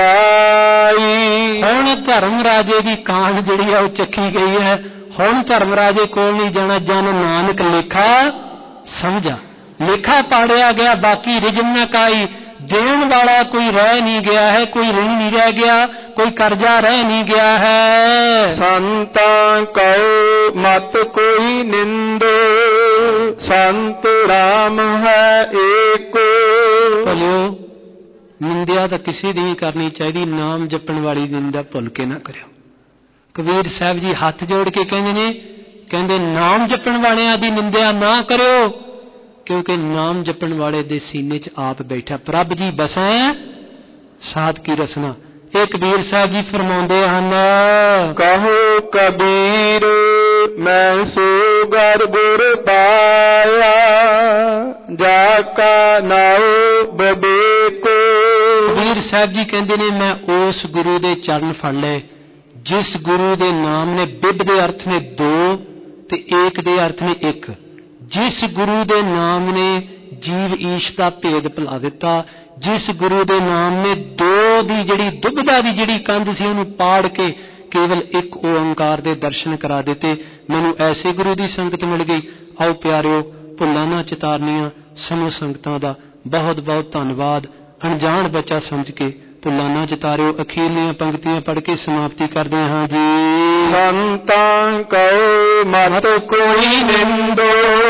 ਕਾਈ। ਹੁਣ ਧਰਮ ਰਾਜੇ ਦੀ ਕਾਂਡ ਜਿਹੜੀ ਆ ਉਹ ਚੱਕੀ ਗਈ ਹੈ। ਹੁਣ ਧਰਮ ਰਾਜੇ ਕੋਲ ਨਹੀਂ ਜਾਣਾ। ਜਨ ਨਾਨਕ ਲੇਖਾ ਸਮਝਾ, ਲੇਖਾ ਪਾੜਿਆ ਗਿਆ, ਬਾਕੀ ਰਿਜਮ ਨਾ ਕਾਈ। ਦੇਣ ਵਾਲਾ ਕੋਈ ਰਹਿ ਨਹੀਂ ਗਿਆ ਹੈ, ਕੋਈ ਰਿਣ ਨਹੀਂ ਰਹਿ ਗਿਆ, ਕੋਈ ਕਰਜ਼ਾ ਰਹਿ ਨਹੀਂ ਗਿਆ ਹੈ। ਸੰਤਾਂ ਕਉ ਮਤ ਕੋਈ ਨਿੰਦੋ, ਸੰਤ ਰਾਮ ਹੈ ਏਕੋ। ਭਲਿਓ ਨਿੰਦਿਆ ਤਾਂ ਕਿਸੇ ਦੀ ਨਹੀਂ ਕਰਨੀ ਚਾਹੀਦੀ, ਨਾਮ ਜਪਣ ਵਾਲੀ ਦੀ ਨਿੰਦਾ ਭੁੱਲ ਕੇ ਨਾ ਕਰਿਓ। ਕਬੀਰ ਸਾਹਿਬ ਜੀ ਹੱਥ ਜੋੜ ਕੇ ਕਹਿੰਦੇ ਨੇ, ਕਹਿੰਦੇ ਨਾਮ ਜਪਣ ਵਾਲਿਆਂ ਦੀ ਨਿੰਦਿਆ ਨਾ ਕਰਿਓ, ਕਿਉਂਕਿ ਨਾਮ ਜਪਣ ਵਾਲੇ ਦੇ ਸੀਨੇ 'ਚ ਆਪ ਬੈਠਾ ਪ੍ਰਭ ਜੀ ਬਸੈ ਸਾਧ ਕੀ ਰਸਨਾ। ਇਹ ਕਬੀਰ ਸਾਹਿਬ ਜੀ ਫਰਮਾਉਂਦੇ ਹਨ, ਕਹੋ ਕਬੀਰ ਮੈਂ ਸੋ ਗਰ ਗੁਰ ਪਾਇਆ, ਜਾ ਕਾ ਨਾਉ ਬਬੇਕੋ। ਕਬੀਰ ਸਾਹਿਬ ਜੀ ਕਹਿੰਦੇ ਨੇ ਮੈਂ ਉਸ ਗੁਰੂ ਦੇ ਚਰਨ ਫੜ ਲਏ ਜਿਸ ਗੁਰੂ ਦੇ ਨਾਮ ਨੇ, ਬਿਬ ਦੇ ਅਰਥ ਨੇ ਦੋ ਤੇ ਏਕ ਦੇ ਅਰਥ ਨੇ ਇੱਕ। ਜਿਸ ਗੁਰੂ ਦੇ ਨਾਮ ਨੇ ਜੀਵ ਈਸ਼ ਦਾ ਭੇਦ ਭੁਲਾ ਦਿੱਤਾ, ਜਿਸ ਗੁਰੂ ਦੇ ਨਾਮ ਨੇ ਦੋ ਦੀ ਜਿਹੜੀ ਦੁਬਿਧਾ ਦੀ ਜਿਹੜੀ ਕੰਧ ਸੀ ਉਹਨੂੰ ਪਾੜ ਕੇ ਕੇਵਲ ਇੱਕ ਓੰਕਾਰ ਦੇ ਦਰਸ਼ਨ ਕਰਾ ਦਿੱਤੇ। ਮੈਨੂੰ ਐਸੇ ਗੁਰੂ ਦੀ ਸੰਗਤ ਮਿਲ ਗਈ। ਆਓ ਪਿਆਰਿਓ, ਭੁੱਲਾਂ ਨਾ ਚਿਤਾਰਨੀਆਂ ਸਮੂਹ ਸੰਗਤਾਂ ਦਾ ਬਹੁਤ ਬਹੁਤ ਧੰਨਵਾਦ। ਅਣਜਾਣ ਬੱਚਾ ਸਮਝ ਕੇ ਭੁੱਲਾਂ ਨਾ ਚਿਤਾਰਿਓ। ਅਖੀਰਲੀਆਂ ਪੰਕਤੀਆਂ ਪੜ੍ਹ ਕੇ ਸਮਾਪਤੀ ਕਰਦੇ ਹਾਂ ਜੀ। ਸੰਤਾਂ ਕਉ ਮਤ ਕੋਈ ਨਿੰਦੋ,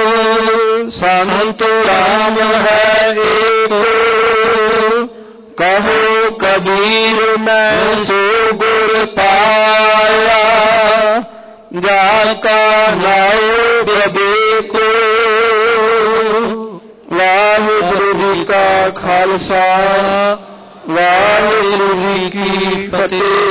ਸੰਤ ਰਾਮ ਹੈ ਏਕੋ। ਕਹੋ ਕਬੀਰ ਮੈਂ ਸੋ ਗੁਰ ਪਾਇਆ, ਜਾ ਕਾ ਨਾਉ ਬਬੇਕੋ। ਵਾਹਿਗੁਰੂ ਜੀ ਕਾ ਖਾਲਸਾ, ਵਾਹਿਗੁਰੂ ਜੀ ਕੀ ਫਤਿਹ।